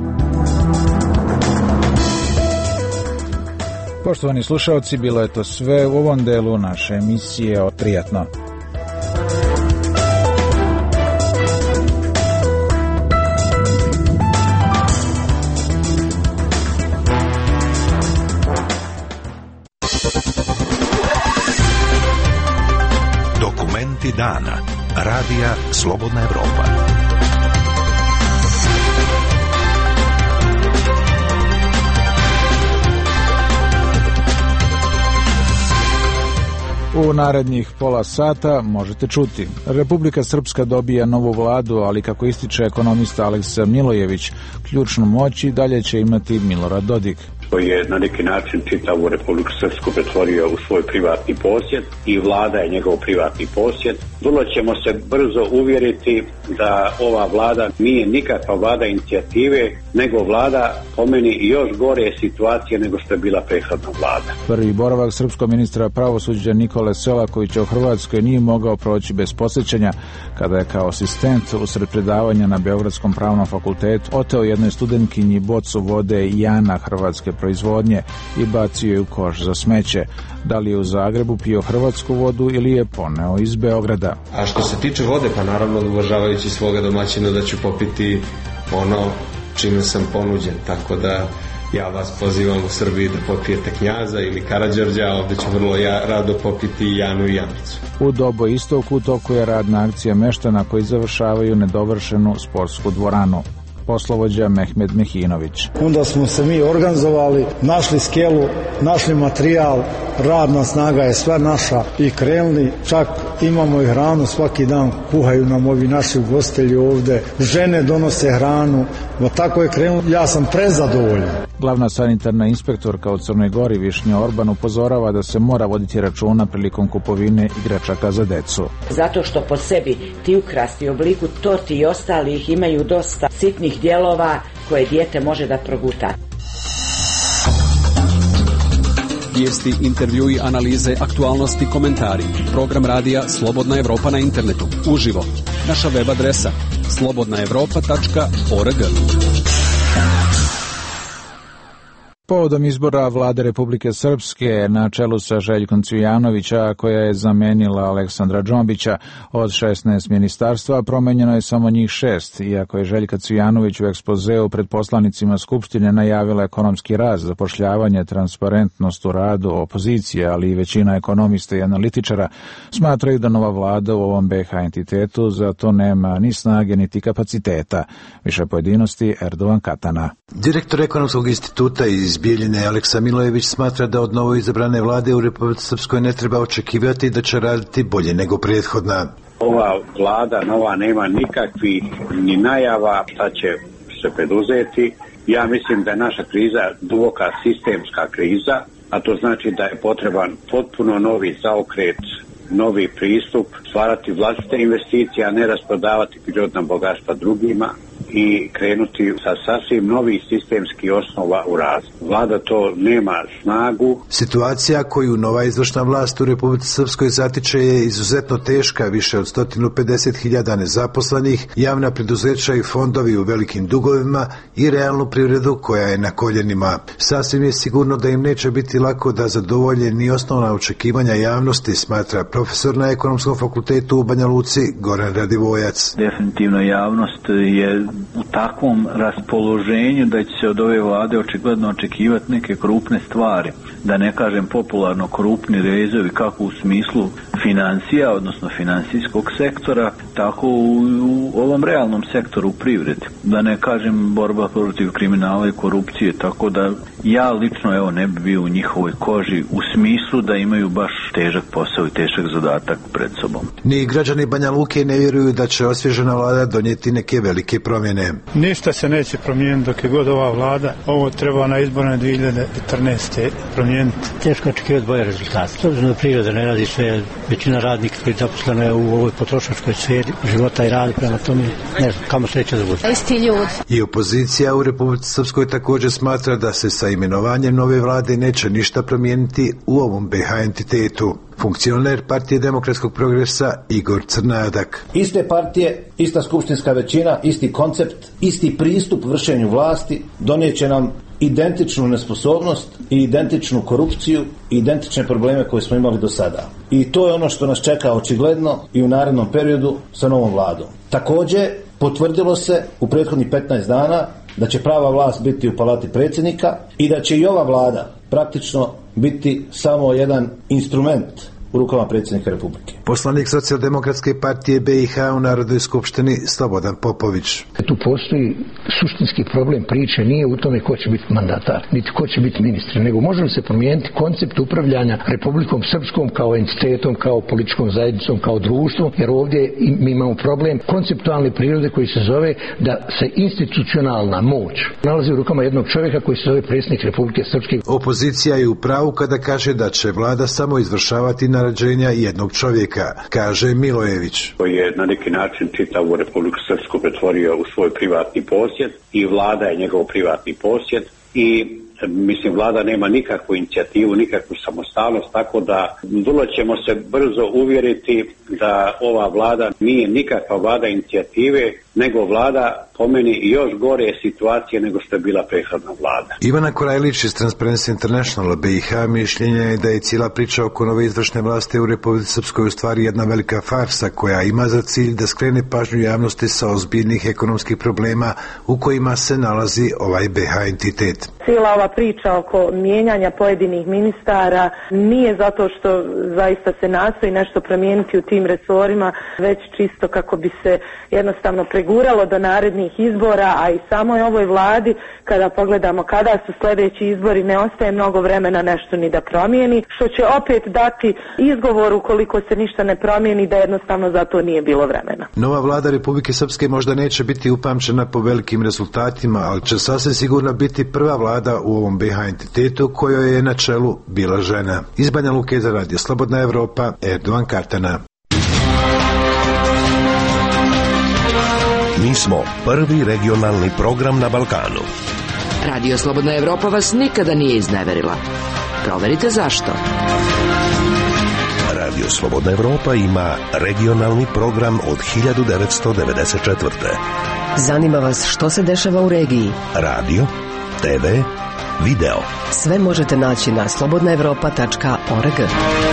Poštovani slušalci, bilo je to sve u ovom delu naše emisije. Prijatno. Dokumenti dana. Radija Slobodna Evropa. U narednih pola sata možete čuti: Republika Srpska dobija novu vladu, ali kako ističe ekonomista Aleksa Milojević, ključnu moć i dalje će imati Milorad Dodik. Koji je na neki način čitavu Republiku Srpsku pretvorio u svoj privatni posjed i vlada je njegov privatni posjed. Vrlo ćemo se brzo uvjeriti da ova vlada nije nikakva vlada inicijative, nego vlada po meni još gore situacije nego što je bila prethodna vlada. Prvi boravak srpskog ministra pravosuđa Nikole Selakovića u Hrvatskoj nije mogao proći bez posjećanja kada je kao asistent usred predavanja na Beogradskom pravnom fakultetu oteo jednoj studentkinji bocu vode Jana hrvatske proizvodnje i bacio je u koš za smeće. Da li je u Zagrebu pio hrvatsku vodu ili je poneo iz Beograda? A što se tiče vode, pa naravno uvažavajući svoga domaćina da ću popiti ono čime sam ponuđen, tako da ja vas pozivam u Srbiji da popijete Knjaza ili Karađorđa, a ovdje ću vrlo rado popiti Janu i Janicu. U Dobo istoku toku je radna akcija meštana koji završavaju nedovršenu sportsku dvoranu. Poslovođa Mehmed Mehinović. Onda smo se mi organizovali, našli skelu, našli materijal, radna snaga je sva naša i krenuli, čak imamo i hranu svaki dan, kuhaju nam ovi naši ugostitelji ovde, žene donose hranu, tako je krenulo, ja sam prezadovoljan. Glavna sanitarna inspektorka u Crnoj Gori Višnja Orban upozorava da se mora voditi računa prilikom kupovine igračaka za decu. Zato što po sebi ti ukrasti u obliku torti i ostalih imaju dosta sitnih dijelova koje dijete može da proguta. Vijesti, intervjui, analize, aktualnosti, komentari. Program radija Slobodna Evropa na internetu. Uživo. Naša web adresa slobodnaevropa.org. Povodom izbora vlade Republike Srpske na čelu sa Željkom Cvijanovića, koja je zamenila Aleksandra Džombića, od 16 ministarstva promenjeno je samo njih 6, iako je Željka Cvijanović u ekspozeu pred poslanicima Skupštine najavila ekonomski rast, zapošljavanje, transparentnost u radu opozicije, ali i većina ekonomista i analitičara smatraju da nova vlada u ovom BiH entitetu za to nema ni snage niti kapaciteta. Više pojedinosti Erdovan Katana. Direktor Ekonomskog instituta iz Bijeljine Aleksa Milojević smatra da od novo izabrane vlade u Republici Srpskoj ne treba očekivati da će raditi bolje nego prethodna. Ova vlada nova nema nikakvih ni najava šta će se preduzeti. Ja mislim da je naša kriza duboka sistemska kriza, a to znači da je potreban potpuno novi zaokret, novi pristup, stvarati vlastite investicije, a ne rasprodavati prirodna bogatstva drugima i krenuti sa sasvim novih sistemskih osnova u razvoj. Vlada to nema snagu. Situacija koju nova izvršna vlast u Republici Srpskoj zatiče je izuzetno teška, više od 150.000 nezaposlenih, javna preduzeća i fondovi u velikim dugovima i realnu privredu koja je na koljenima. Sasvim je sigurno da im neće biti lako da zadovolje ni osnovna očekivanja javnosti, smatra profesor na Ekonomskom fakultetu u Banja Luci Goran Radivojac. Definitivno javnost je u takvom raspoloženju da će se od ove vlade očigledno očekivati neke krupne stvari, da ne kažem popularno krupni rezovi kako u smislu financija, odnosno financijskog sektora, tako u ovom realnom sektoru u privredi, da ne kažem borba protiv kriminala i korupcije, tako da ja lično ne bi bio u njihovoj koži u smislu da imaju baš težak posao i težak zadatak pred sobom. Ni građani Banja Luke ne vjeruju da će osvježena vlada donijeti neke velike promjene. Ništa se neće promijeniti dok je god ova vlada. Ovo treba na izborne 2014. promijeniti. Teško očekivati bolje rezultate. S obzirom da priroda ne radi sve, većina radnika koji zaposleno je u ovoj potrošačkoj sferi života i radi, prema tome ne znam kamo sreća da bude. Isti ljudi. I opozicija u Republici Srpskoj također smatra da se sa imenovanjem nove vlade neće ništa promijeniti u ovom BH entitetu. Funkcioner Partije demokratskog progresa Igor Crnadak. Iste partije, ista skupštinska većina, isti koncept, isti pristup vršenju vlasti donijet će nam identičnu nesposobnost i identičnu korupciju i identične probleme koje smo imali do sada. I to je ono što nas čeka očigledno i u narednom periodu sa novom vladom. Također potvrdilo se u prethodnih 15 dana da će prava vlast biti u palati predsjednika i da će i ova vlada praktično biti samo jedan instrument u rukama predsjednika Republike. Poslanik Socijaldemokratske partije BiH u Narodnoj skupštini Slobodan Popović. Tu postoji suštinski problem priče, nije u tome ko će biti mandatar, niti ko će biti ministar, nego može li se promijeniti koncept upravljanja Republikom Srpskom kao entitetom, kao političkom zajednicom, kao društvom, jer ovdje mi imamo problem konceptualne prirode koji se zove da se institucionalna moć nalazi u rukama jednog čovjeka koji se zove predsjednik Republike Srpske. Opozicija je u pravu kada kaže da će vlada samo izvršavati naređenja jednog čovjeka, kaže Milojević. Koji je na neki način čitavu Republiku Srpsku pretvorio u svoj privatni posjed i vlada je njegov privatni posjed i mislim vlada nema nikakvu inicijativu, nikakvu samostalnost, tako da vrlo ćemo se brzo uvjeriti da ova vlada nije nikakva vlada inicijative, nego vlada po meni još gore situacije nego što je bila prethodna vlada. Ivana Korajlić iz Transparency International BiH mišljenja je da je cijela priča oko nove izvršne vlasti u Republici Srpskoj u stvari jedna velika farsa koja ima za cilj da skrene pažnju javnosti sa ozbiljnih ekonomskih problema u kojima se nalazi ovaj BiH entitet. Cijela ova priča oko mijenjanja pojedinih ministara nije zato što zaista se nastoji nešto promijeniti u tim resorima, već čisto kako bi se jednostavno preguralo do narednih izbora, a i samoj ovoj vladi, kada pogledamo kada su sljedeći izbori, ne ostaje mnogo vremena nešto ni da promijeni, što će opet dati izgovor ukoliko se ništa ne promijeni da jednostavno za to nije bilo vremena. Nova vlada Republike Srpske možda neće biti upamćena po velikim rezultatima, ali će sasvim sigurno biti prva vlada u ovom BiH entitetu kojoj je na čelu bila žena. Iz Banja Luke za Radio Slobodna Evropa, Erdovan Kartana. Mi smo prvi regionalni program na Balkanu. Radio Slobodna Evropa vas nikada nije izneverila. Proverite zašto. Radio Slobodna Evropa ima regionalni program od 1994. Zanima vas što se dešava u regiji? Radio, TV, video. Sve možete naći na slobodnaevropa.org.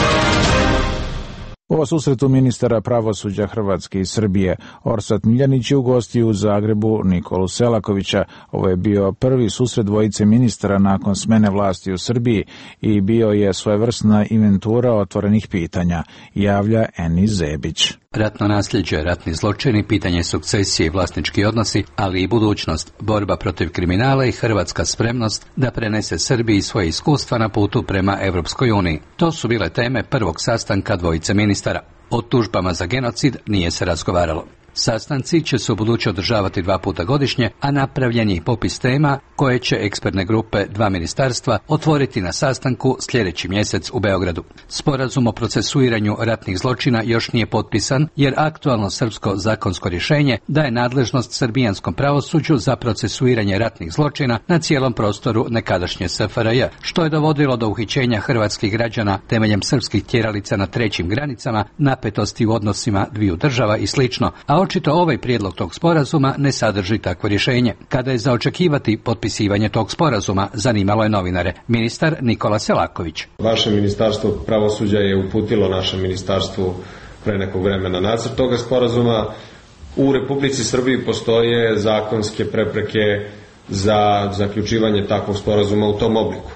U susretu ministara pravosuđa Hrvatske i Srbije Orsat Miljanić je ugostio u Zagrebu Nikolu Selakovića. Ovo je bio prvi susret dvojice ministara nakon smene vlasti u Srbiji i bio je svojevrsna inventura otvorenih pitanja, javlja Eni Zebić. Ratno nasljeđe, ratni zločini, pitanje sukcesije i vlasnički odnosi, ali i budućnost, borba protiv kriminala i hrvatska spremnost da prenese Srbiji svoje iskustva na putu prema Europskoj uniji. To su bile teme prvog sastanka dvojice ministara. O tužbama za genocid nije se razgovaralo. Sastanci će se ubuduće održavati 2 puta godišnje, a napravljen je popis tema koje će ekspertne grupe 2 ministarstva otvoriti na sastanku sljedeći mjesec u Beogradu. Sporazum o procesuiranju ratnih zločina još nije potpisan jer aktualno srpsko zakonsko rješenje daje nadležnost srbijanskom pravosuđu za procesuiranje ratnih zločina na cijelom prostoru nekadašnje SFRJ, što je dovodilo do uhićenja hrvatskih građana temeljem srpskih tjeralica na trećim granicama, napetosti u odnosima dviju država i slično, a očito ovaj prijedlog tog sporazuma ne sadrži takvo rješenje. Kada je za očekivati potpisivanje tog sporazuma, zanimalo je novinare ministar Nikola Selaković. Vaše ministarstvo pravosuđa je uputilo našem ministarstvu pre nekog vremena nacrt toga sporazuma. U Republici Srbiji postoje zakonske prepreke za zaključivanje takvog sporazuma u tom obliku.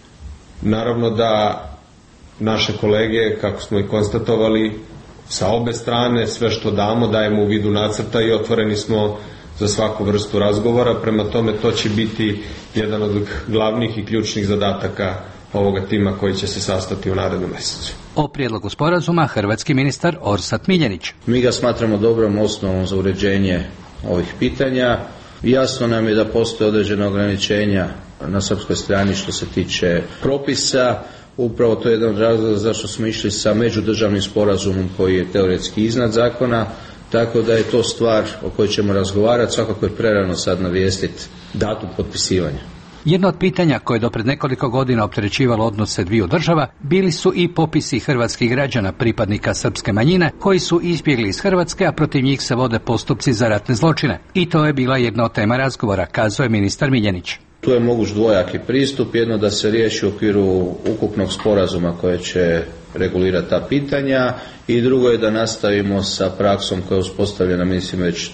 Naravno da naše kolege, kako smo i konstatovali, sa obe strane sve što dajemo u vidu nacrta i otvoreni smo za svaku vrstu razgovora, prema tome to će biti jedan od glavnih i ključnih zadataka ovoga tima koji će se sastati u narednom mjesecu. O prijedlogu sporazuma hrvatski ministar Orsat Miljenić. Mi ga smatramo dobrom osnovom za uređenje ovih pitanja. Jasno nam je da postoje određena ograničenja na srpskoj strani što se tiče propisa. Upravo to je jedan od razloga zašto smo išli sa međudržavnim sporazumom koji je teoretski iznad zakona, tako da je to stvar o kojoj ćemo razgovarati. Svakako je prerano sad navijestiti datum potpisivanja. Jedno od pitanja koje je do pred nekoliko godina opterećivalo odnose dviju država bili su i popisi hrvatskih građana pripadnika srpske manjine koji su izbjegli iz Hrvatske, a protiv njih se vode postupci za ratne zločine. I to je bila jedna od tema razgovora, kazao je ministar Miljenić. Tu je moguć dvojaki pristup, jedno da se riješi u okviru ukupnog sporazuma koje će regulirati ta pitanja i drugo je da nastavimo sa praksom koja je uspostavljena mislim već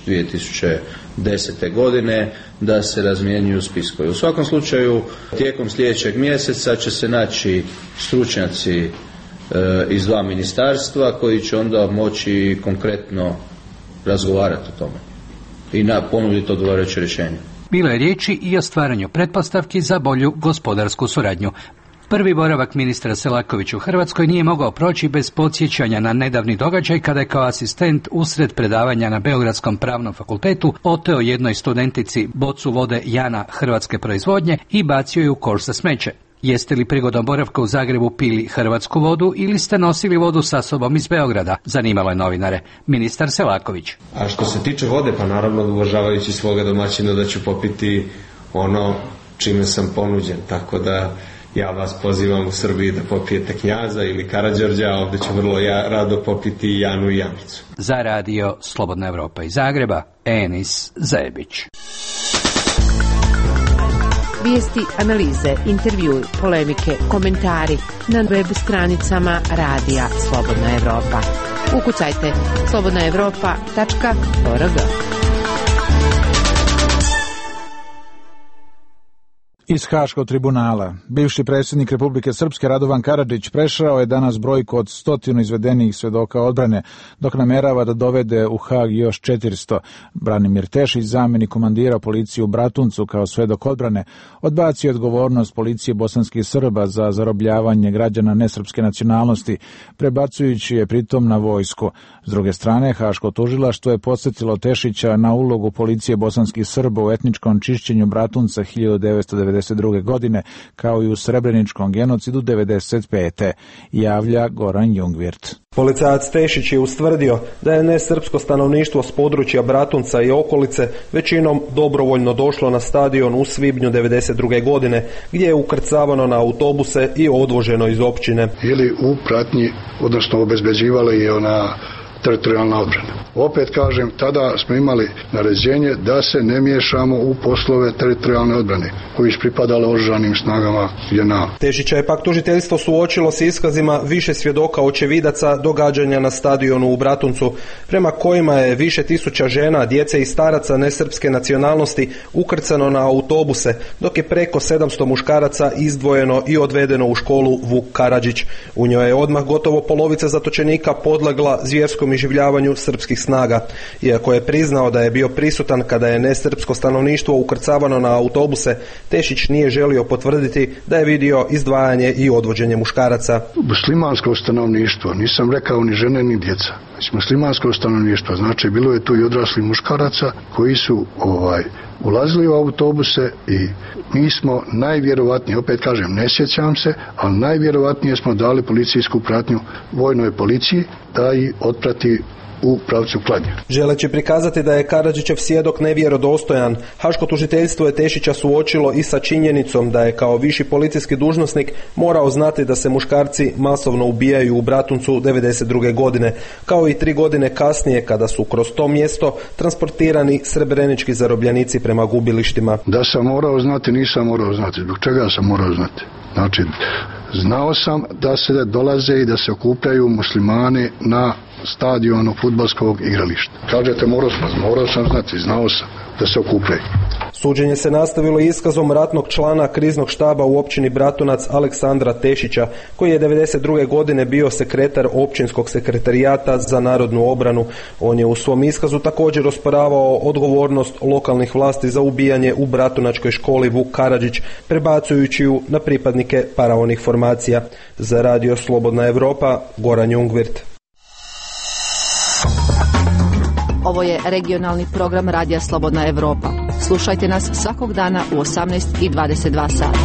2010. godine da se razmjenjuju spiskovi. U svakom slučaju tijekom sljedećeg mjeseca će se naći stručnjaci iz 2 ministarstva koji će onda moći konkretno razgovarati o tome i ponuditi odgovarajuće rješenje. Bilo je riječi i o stvaranju pretpostavki za bolju gospodarsku suradnju. Prvi boravak ministra Selakovića u Hrvatskoj nije mogao proći bez podsjećanja na nedavni događaj kada je kao asistent usred predavanja na Beogradskom pravnom fakultetu oteo jednoj studentici bocu vode Jana hrvatske proizvodnje i bacio ju u koš za smeće. Jeste li prigodom boravka u Zagrebu pili hrvatsku vodu ili ste nosili vodu sa sobom iz Beograda, zanimalo je novinare ministar Selaković. A što se tiče vode, pa naravno uvažavajući svoga domaćina da ću popiti ono čime sam ponuđen, tako da ja vas pozivam u Srbiji da popijete Knjaza ili Karađorđa, a ovdje ću vrlo rado popiti Janu i Janicu. Za radio Slobodna Evropa iz Zagreba, Enis Zebić. Vijesti, analize, intervjui, polemike, komentari na web stranicama radija Slobodna Evropa. Ukucajte slobodnaevropa.org. Iz Haškog tribunala. Bivši predsjednik Republike Srpske Radovan Karadžić prešao je danas brojku od 100 izvedenih svjedoka odbrane, dok namerava da dovede u Hag još 400. Branimir Tešić, zamjenik komandira policije u Bratuncu kao svjedok odbrane, odbacio odgovornost policije bosanskih Srba za zarobljavanje građana nesrpske nacionalnosti, prebacujući je pritom na vojsku. S druge strane, Haško tužilaštvo je podsjetilo Tešića na ulogu policije bosanskih Srba u etničkom čišćenju Bratunca 1992. godine, kao i u srebreničkom genocidu 1995. Javlja Goran Jungvirt. Policajac Tešić je ustvrdio da je nesrpsko stanovništvo s područja Bratunca i okolice većinom dobrovoljno došlo na stadion u svibnju 1992. godine, gdje je ukrcavano na autobuse i odvoženo iz općine. Ili u pratnji, odnosno obezbeđivali je teritorijalna odbrana. Opet kažem, tada smo imali naređenje da se ne miješamo u poslove teritorijalne odbrane koji su pripadale oružanim snagama JNA. Tešića je pak tužiteljstvo suočilo s iskazima više svjedoka očevidaca događanja na stadionu u Bratuncu, prema kojima je više tisuća žena, djece i staraca nesrpske nacionalnosti ukrcano na autobuse, dok je preko 700 muškaraca izdvojeno i odvedeno u školu Vuk Karadžić. U njoj je odmah gotovo polovica zatočenika podlegla zvjerskom političkom iživljavanju srpskih snaga. Iako je priznao da je bio prisutan kada je nesrpsko stanovništvo ukrcavano na autobuse, Tešić nije želio potvrditi da je vidio izdvajanje i odvođenje muškaraca. Muslimansko stanovništvo, nisam rekao ni žene ni djeca, muslimansko stanovništvo, znači bilo je tu i odraslih muškaraca koji su ulazili u autobuse i mi smo najvjerovatnije, opet kažem, ne sjećam se, ali najvjerovatnije smo dali policijsku pratnju vojnoj policiji da ih otprati u pravcu Kladnja. Želeći prikazati da je Karadžićev svjedok nevjerodostojan, Haško tužiteljstvo je Tešića suočilo i sa činjenicom da je kao viši policijski dužnosnik morao znati da se muškarci masovno ubijaju u Bratuncu 1992. godine, kao i 3 godine kasnije kada su kroz to mjesto transportirani srebrenički zarobljenici prema gubilištima. Da sam morao znati, nisam morao znati. Zbog čega sam morao znati? Znači, znao sam da se dolaze i da se okupljaju muslimani na stadionu fudbalskog igrališta. Kažete morao sam znati, znao sam da se okupljaju. Suđenje se nastavilo iskazom ratnog člana kriznog štaba u općini Bratunac Aleksandra Tešića, koji je 1992. godine bio sekretar općinskog sekretarijata za narodnu obranu. On je u svom iskazu također osporavao odgovornost lokalnih vlasti za ubijanje u bratunačkoj školi Vuk Karadžić, prebacujući ju na pripadnike paraonih formacija. Za Radio Slobodna Evropa, Goran Jungwirth. Ovo je regionalni program Radija Slobodna Evropa. Slušajte nas svakog dana u 18:22 sata.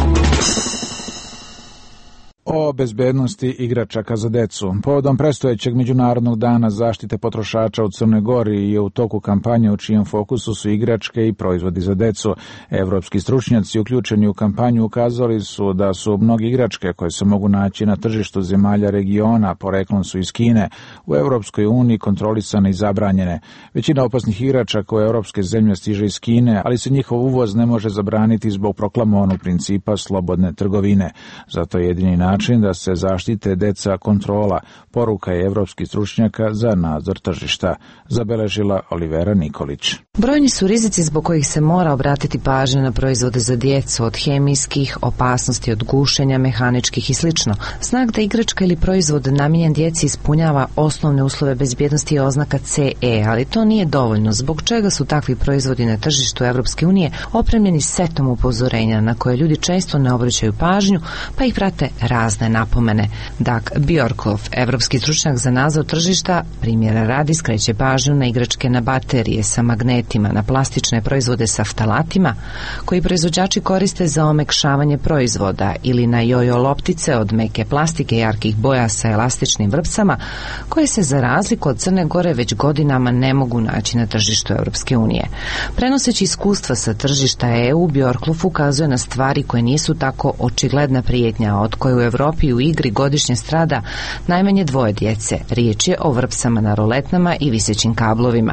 O bezbednosti igračaka za decu. Povodom predstojećeg Međunarodnog dana zaštite potrošača u Crnoj Gori je u toku kampanje u čijem fokusu su igračke i proizvodi za decu. Evropski stručnjaci uključeni u kampanju ukazali su da su mnogi igračke koje se mogu naći na tržištu zemalja regiona, poreklom su iz Kine, u Evropskoj uniji kontrolisane i zabranjene. Većina opasnih igračaka u evropske zemlje stiže iz Kine, ali se njihov uvoz ne može zabraniti zbog proklamovanog principa slobodne trgovine. Zato je jedini način da se zaštite deca kontrola, poruka je evropskih stručnjaka za nadzor tržišta, zabeležila Olivera Nikolić. Brojni su rizici zbog kojih se mora obratiti pažnja na proizvode za djecu, od hemijskih, opasnosti od gušenja, mehaničkih i sl. Znak da igračka ili proizvod namijenjen djeci ispunjava osnovne uslove bezbjednosti je oznaka CE, ali to nije dovoljno, zbog čega su takvi proizvodi na tržištu Evropske unije opremljeni setom upozorenja na koje ljudi često ne obraćaju pažnju, pa ih prate razne napomene. Dag Bjorklov, evropski stručnjak za nadzor tržišta, primjera radi skreće pažnju na igračke na baterije sa magnetima, na plastične proizvode sa ftalatima, koji proizvođači koriste za omekšavanje proizvoda, ili na jojo loptice od meke plastike i jarkih boja sa elastičnim vrpcama, koje se za razliku od Crne Gore već godinama ne mogu naći na tržištu Evropske unije. Prenoseći iskustva sa tržišta EU, Bjorklov ukazuje na stvari koje nisu tako očigledna prijetnja, od koje u Evropi u igri godišnje strada najmanje 2 djece. Riječ je o vrpcama na roletnama i visećim kablovima.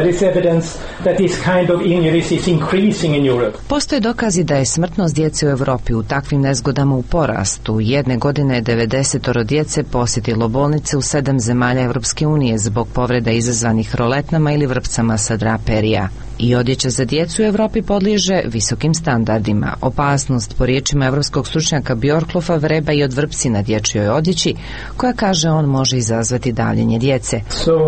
Postoje dokazi da je smrtnost djece u Evropi u takvim nezgodama u porastu. Jedne godine je 90 djece posjetilo bolnice u 7 zemalja Evropske unije zbog povreda izazvanih roletnama ili vrpcama sa draperija. I odjeća za djecu u Evropi podliježe visokim standardima. Opasnost, po riječima evropskog stručnjaka Bjorklova, vreba i od vrpci na dječjoj odjeći, koja, kaže on, može izazvati davljenje djece.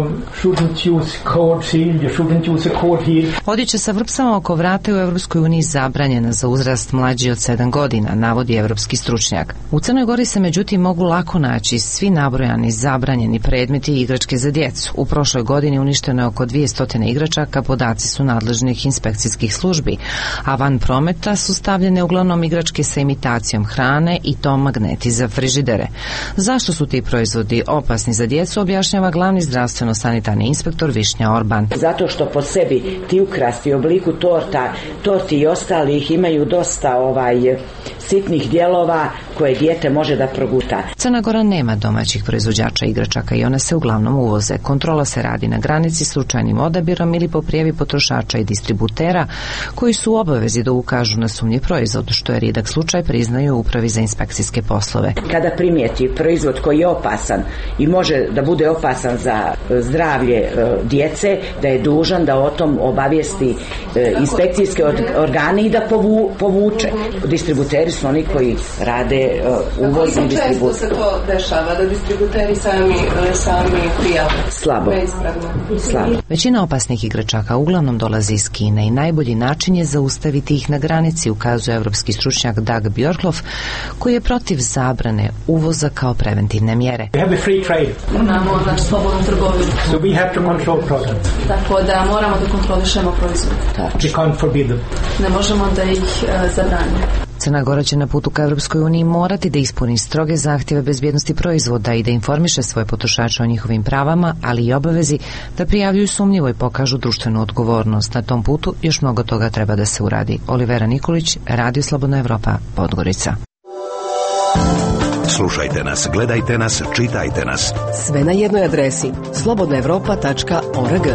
Odjeća sa vrpcama oko vrata u Evropskoj uniji zabranjena za uzrast mlađi od 7 godina, navodi evropski stručnjak. U Crnoj Gori se međutim mogu lako naći svi nabrojani zabranjeni predmeti i igračke za djecu. U prošloj godini uništeno je oko 200 igračaka, podaci su nadležnih inspekcijskih službi, a van prometa su stavljene uglavnom igračke sa imitacijom hrane i to magneti za frižidere. Zašto su ti proizvodi opasni za djecu, objašnjava glavni zdravstveno-sanitarni inspektor Višnja Orban. Zato što po sebi ti ukrasti u obliku torti i ostalih imaju dosta sitnih dijelova koje dijete može da proguta. Crna Gora nema domaćih proizvođača igračaka i one se uglavnom uvoze. Kontrola se radi na granici slučajnim odabirom ili po prijavi potrošača i distributera koji su u obavezi da ukažu na sumnji proizvod, što je rijedak slučaj, priznaju u Upravi za inspekcijske poslove. Kada primijeti proizvod koji je opasan i može da bude opasan za zdravlje djece, da je dužan da o tom obavijesti inspekcijske organe i da povuče. Distributeri su odnosno oni koji rade uvoz i distribuciju. Često se to dešava da distributeri sami prijave. Slabo. Većina opasnih igračaka uglavnom dolazi iz Kine i najbolji način je zaustaviti ih na granici, ukazuje evropski stručnjak Dag Bjorklov, koji je protiv zabrane uvoza kao preventivne mjere. Imamo slobodnu trgovinu. So we have to control products. Tako da moramo da kontrolišemo proizvode. We can't forbid them. Ne možemo da ih zabranimo. Crna Gora će na putu ka Evropskoj uniji morati da ispuni stroge zahtjeve bezbjednosti proizvoda i da informiše svoje potrošače o njihovim pravama, ali i obavezi da prijavljuju sumnjivo i pokažu društvenu odgovornost. Na tom putu još mnogo toga treba da se uradi. Olivera Nikolić, Radio Slobodna Evropa, Podgorica. Slušajte nas, gledajte nas, čitajte nas. Sve na jednoj adresi slobodnaevropa.org.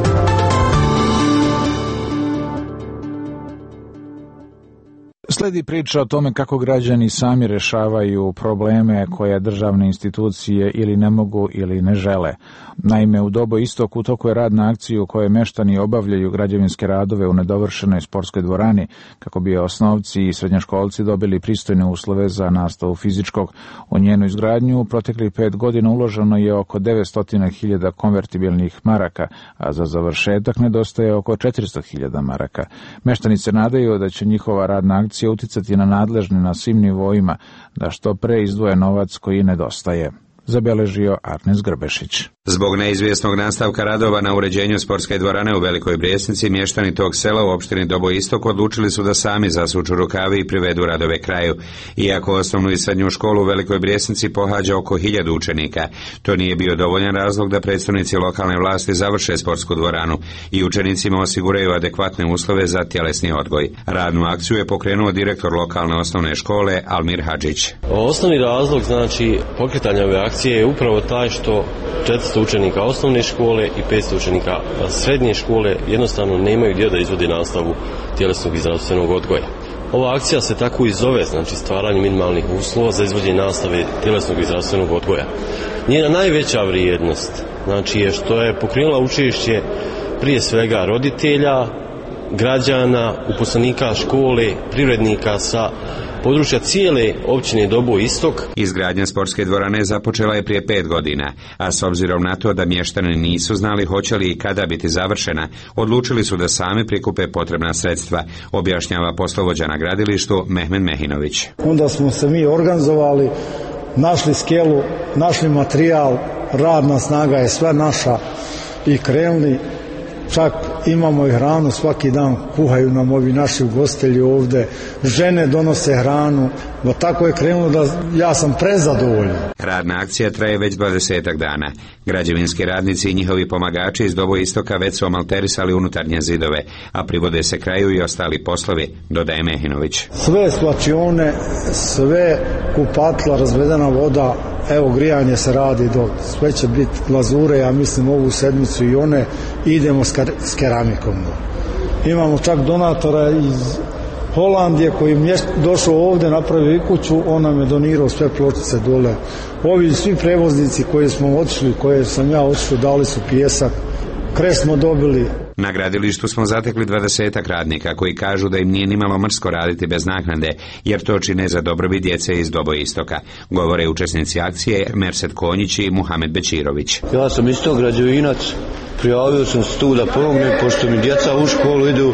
Sledi priča o tome kako građani sami rješavaju probleme koje državne institucije ili ne mogu ili ne žele. Naime, u Dobo Istok u toku je rad na akciju u kojoj meštani obavljaju građevinske radove u nedovršenoj sportskoj dvorani kako bi osnovci i srednjoškolci dobili pristojne uslove za nastavu fizičkog. U njenu izgradnju u proteklih 5 godina uloženo je oko 900.000 konvertibilnih maraka, a za završetak nedostaje oko 400.000 maraka. Meštani se nadaju da će njihova radna akcija uticati na nadležne na svim nivoima da što pre izdvoje novac koji nedostaje, zabeležio Arnes Grbešić. Zbog neizvjesnog nastavka radova na uređenju sportske dvorane u Velikoj Brijesnici, mještani tog sela u opštini Dobo Istok odlučili su da sami zasuču rukavi i privedu radove kraju. Iako osnovnu i srednju školu u Velikoj Brijesnici pohađa oko 1000 učenika, to nije bio dovoljan razlog da predstavnici lokalne vlasti završe sportsku dvoranu i učenicima osiguraju adekvatne uslove za tjelesni odgoj. Radnu akciju je pokrenuo direktor lokalne osnovne škole Almir Hadžić. Osnovni razlog pokretanja ove akcije je upravo taj što 400 učenika osnovne škole i 500 učenika srednje škole jednostavno nemaju gdje da izvode nastavu tjelesnog i zdravstvenog odgoja. Ova akcija se tako i zove, stvaranje minimalnih uslova za izvođenje nastave tjelesnog i zdravstvenog odgoja. Njena najveća vrijednost je što je pokrenula učešće prije svega roditelja, građana, uposlenika škole, privrednika sa područja cijele općine Dobo Istok. Izgradnja sportske dvorane započela je prije 5 godina, a s obzirom na to da mještani nisu znali hoće li i kada biti završena, odlučili su da sami prikupe potrebna sredstva, objašnjava poslovođa na gradilištu Mehmen Mehinović. Onda smo se mi organizovali, našli skelu, našli materijal, radna snaga je sve naša i krenuli. Čak imamo i hranu, svaki dan kuhaju nam ovi naši ugostitelji ovdje, žene donose hranu, tako je krenulo da ja sam prezadovoljan. Radna akcija traje već 20 dana. Građevinski radnici i njihovi pomagači iz Dobo Istoka već su omalterisali unutarnje zidove, a privode se kraju i ostali poslovi, dodaje Mehinović. Sve svlačione, sve kupatla, razvedena voda, evo grijanje se radi, sve će biti glazure, ja mislim ovu sedmicu i one, idemo s keramikom. Imamo čak donatora iz Holandije koji je došao ovdje, napravio i kuću, on nam je donirao sve pločice dole. Ovi svi prevoznici koji smo otišli, koje sam ja otišao, dali su pijesak, kres smo dobili. Na gradilištu smo zatekli 20 radnika koji kažu da im nije nimalo mrsko raditi bez naknade, jer to čine za dobrobit djece iz Dobo Istoka, govore učesnici akcije Merset Konjić i Muhamed Bečirović. Ja sam isto građevinac, prijavio sam se tu da pomognem, pošto mi djeca u školu idu,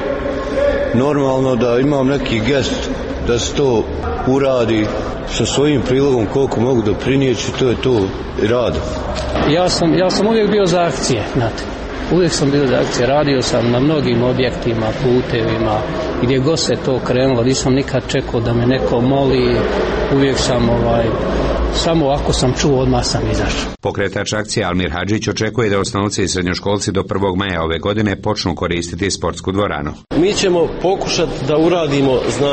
normalno da imam neki gest da se to uradi sa svojim prilogom koliko mogu doprinijeti, to je to i rad. Ja sam uvijek bio za akcije, znate. Uvijek sam bio za akcije, radio sam na mnogim objektima, putevima, gdje god se to krenulo, nisam nikad čekao da me neko moli, uvijek sam samo ako sam čuo, odmah sam izašao. Pokretač akcije Almir Hadžić očekuje da osnovci i srednjoškolci do 1. maja ove godine počnu koristiti sportsku dvoranu. Mi ćemo pokušati da uradimo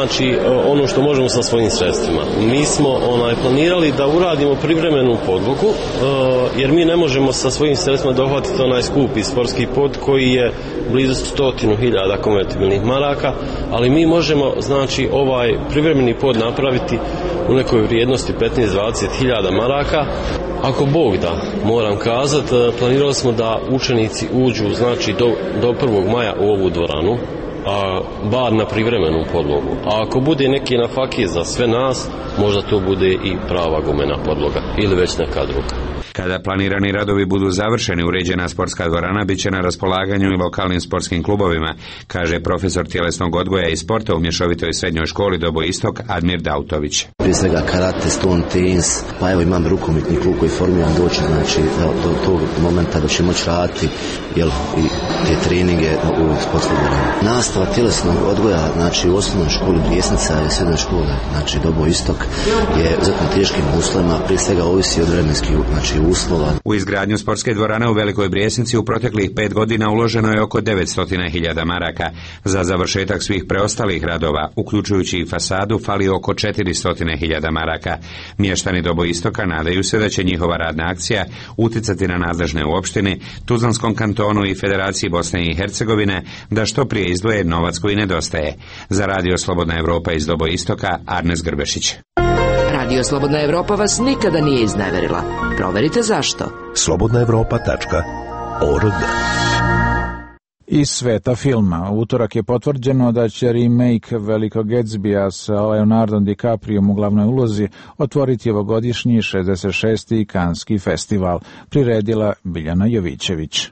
ono što možemo sa svojim sredstvima. Mi smo planirali da uradimo privremenu podlogu, jer mi ne možemo sa svojim sredstvima dohvatiti onaj skupi sportski pod koji je blizu 100.000 konvertibilnih maraka, ali mi možemo ovaj privremeni pod napraviti u nekoj vrijednosti 15-20.000 maraka. Ako Bog da, moram kazati, planirali smo da učenici uđu do 1. maja u ovu dvoranu, bar na privremenu podlogu. A ako bude neki na fakir za sve nas, možda to bude i prava gumena podloga ili već neka druga. Kada planirani radovi budu završeni, uređena sportska dvorana bit će na raspolaganju i lokalnim sportskim klubovima, kaže profesor tjelesnog odgoja i sporta u mješovitoj srednjoj školi Dobo Istok Admir Dautović. Prije svega karate, stone, tenis, pa evo imam rukometni klub koji formiram doći, znači do tog momenta da će moći raditi i te treninge u sportskoj dvorani. Nastava tjelesnog odgoja, znači u osnovnoj školi Brijesnica i srednjoj škole, znači Dobo Istok je izuzetno teškim uslovima, prije svega ovisi od vremenskih, znači uslova. U izgradnju sportske dvorane u Velikoj Brijesnici u proteklih 5 godina uloženo je oko 900.000 maraka. Za završetak svih preostalih radova, uključujući i fasadu, fali oko 400.000 maraka. Mještani Dobo Istoka nadaju se da će njihova radna akcija utjecati na nadležne u opštini, Tuzlanskom kantonu i Federaciji Bosne i Hercegovine da što prije izdvoje novac koji nedostaje. Za Radio Slobodna Evropa iz Dobo Istoka, Arnes Grbešić. Radio Slobodna Evropa vas nikada nije izneverila. Proverite zašto. slobodnaevropa.org. Iz sveta filma. Utorak je potvrđeno da će remake Velikog Gatsbya sa Leonardom DiCapriom u glavnoj ulozi otvoriti ovogodišnji 66. Kanski festival, priredila Biljana Jovićević.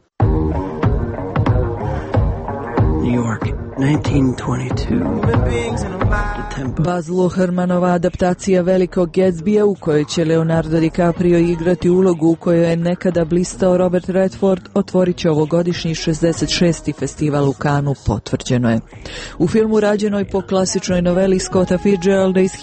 New York, 1922. Baz Luhrmannova adaptacija Velikog Gatsbya u kojoj će Leonardo DiCaprio igrati ulogu u kojoj je nekada blistao Robert Redford otvorit će ovogodišnji 66. festival u Cannesu, potvrđeno je. U filmu rađenoj po klasičnoj noveli Scotta Fitzgeralda iz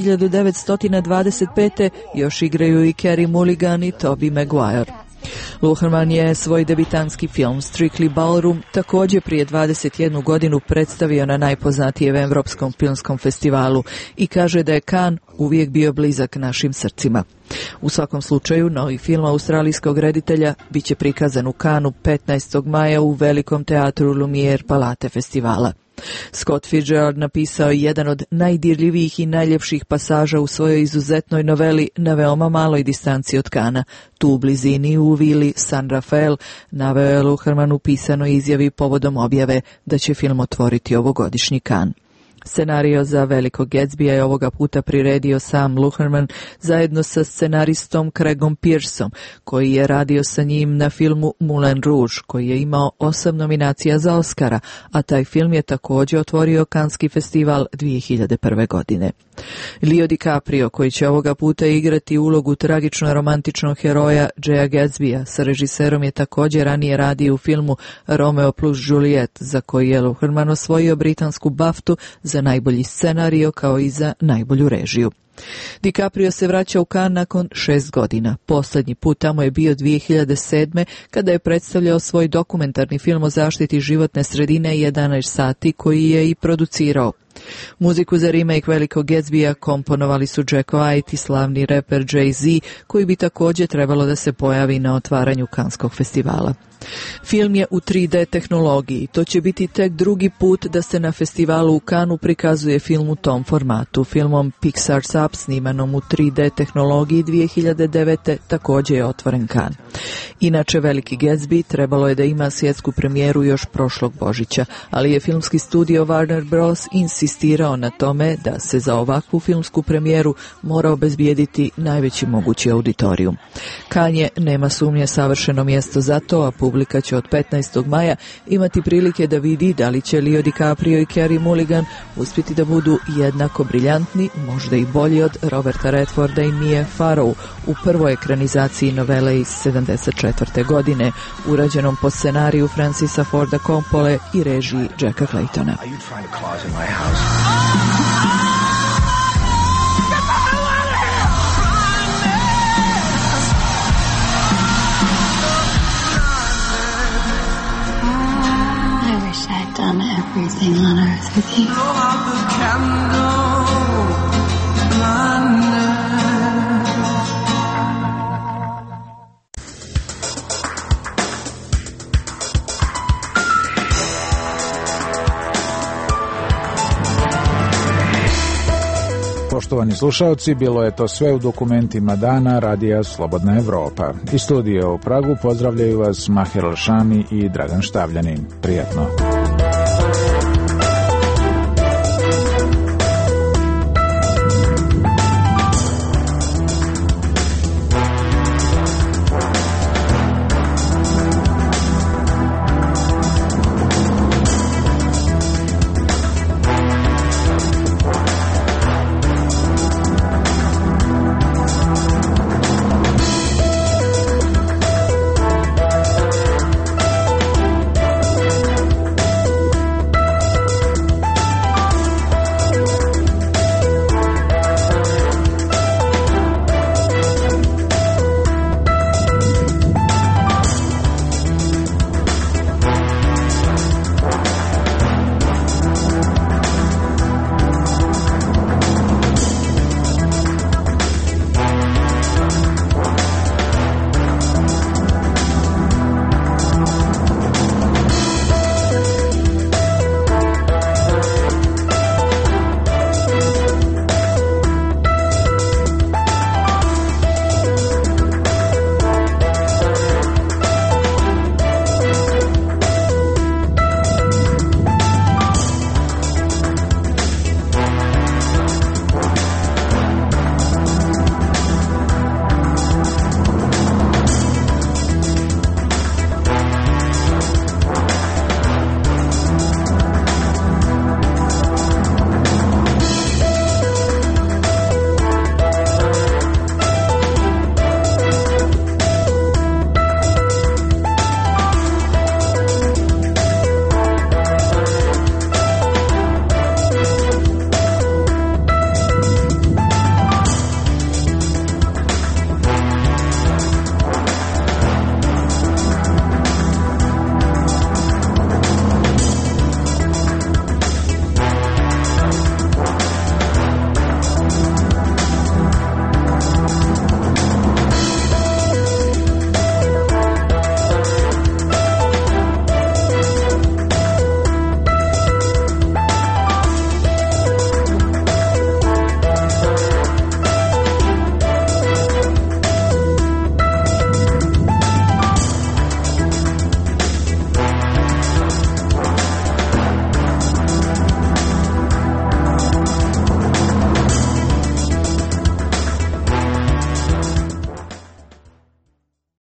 1925. još igraju i Carey Mulligan i Tobey Maguire. Luhrmann je svoj debitanski film Strictly Ballroom također prije 21 godinu predstavio na najpoznatijem Evropskom filmskom festivalu i kaže da je Cannes uvijek bio blizak našim srcima. U svakom slučaju, novi film australijskog reditelja bit će prikazan u Cannesu 15. maja u Velikom teatru Lumiere Palate festivala. Scott Fitzgerald napisao je jedan od najdirljivijih i najljepših pasaža u svojoj izuzetnoj noveli na veoma maloj distanci od Canesa. Tu u blizini u vili San Rafael naveo je Luhrmann u pisanoj izjavi povodom objave da će film otvoriti ovogodišnji Cannes. Scenario za Velikog Gatsbya je ovoga puta priredio sam Luhrmann zajedno sa scenaristom Craigom Pearsom, koji je radio sa njim na filmu Moulin Rouge, koji je imao 8 nominacija za Oscara, a taj film je također otvorio Canski festival 2001. godine. Leo DiCaprio, koji će ovoga puta igrati ulogu tragično romantičnog heroja Jaya Gatsbya, sa režiserom je također ranije radio u filmu Romeo plus Juliet, za koji je Luhrmann osvojio britansku BAFTU za najbolji scenario kao i za najbolju režiju. DiCaprio se vraća u Cannes nakon 6 godina. Posljednji put tamo je bio 2007. kada je predstavljao svoj dokumentarni film o zaštiti životne sredine 11 sati koji je i producirao. Muziku za remake Velikog Gatsbya komponovali su Jack White i slavni reper Jay-Z, koji bi također trebalo da se pojavi na otvaranju Canskog festivala. Film je u 3D tehnologiji. To će biti tek drugi put da se na festivalu u Cannesu prikazuje film u tom formatu. Filmom Pixar's Up, snimanom u 3D tehnologiji 2009. također je otvoren Cannes. Inače, Veliki Gatsby trebalo je da ima svjetsku premijeru još prošlog Božića, ali je filmski studio Warner Bros. Insistirao na tome da se za ovakvu filmsku premijeru mora obezbijediti najveći mogući auditorijum. Cannes je, nema sumnje, savršeno mjesto za to, a publika će od 15. maja imati prilike da vidi da li će Leo DiCaprio i Carey Mulligan uspjeti da budu jednako briljantni, možda i bolji od Roberta Redforda i Mie Farrow u prvoj ekranizaciji novele iz 74. godine, urađenom po scenariju Francisa Forda Coppole i režiji Jacka Claytona. Done everything on earth with you. Poštovani slušalci, bilo je to sve u dokumentima dana Radija Slobodna Evropa. Iz studija u Pragu pozdravljaju vas Maher Alšami i Dragan Štavljanin. Prijatno.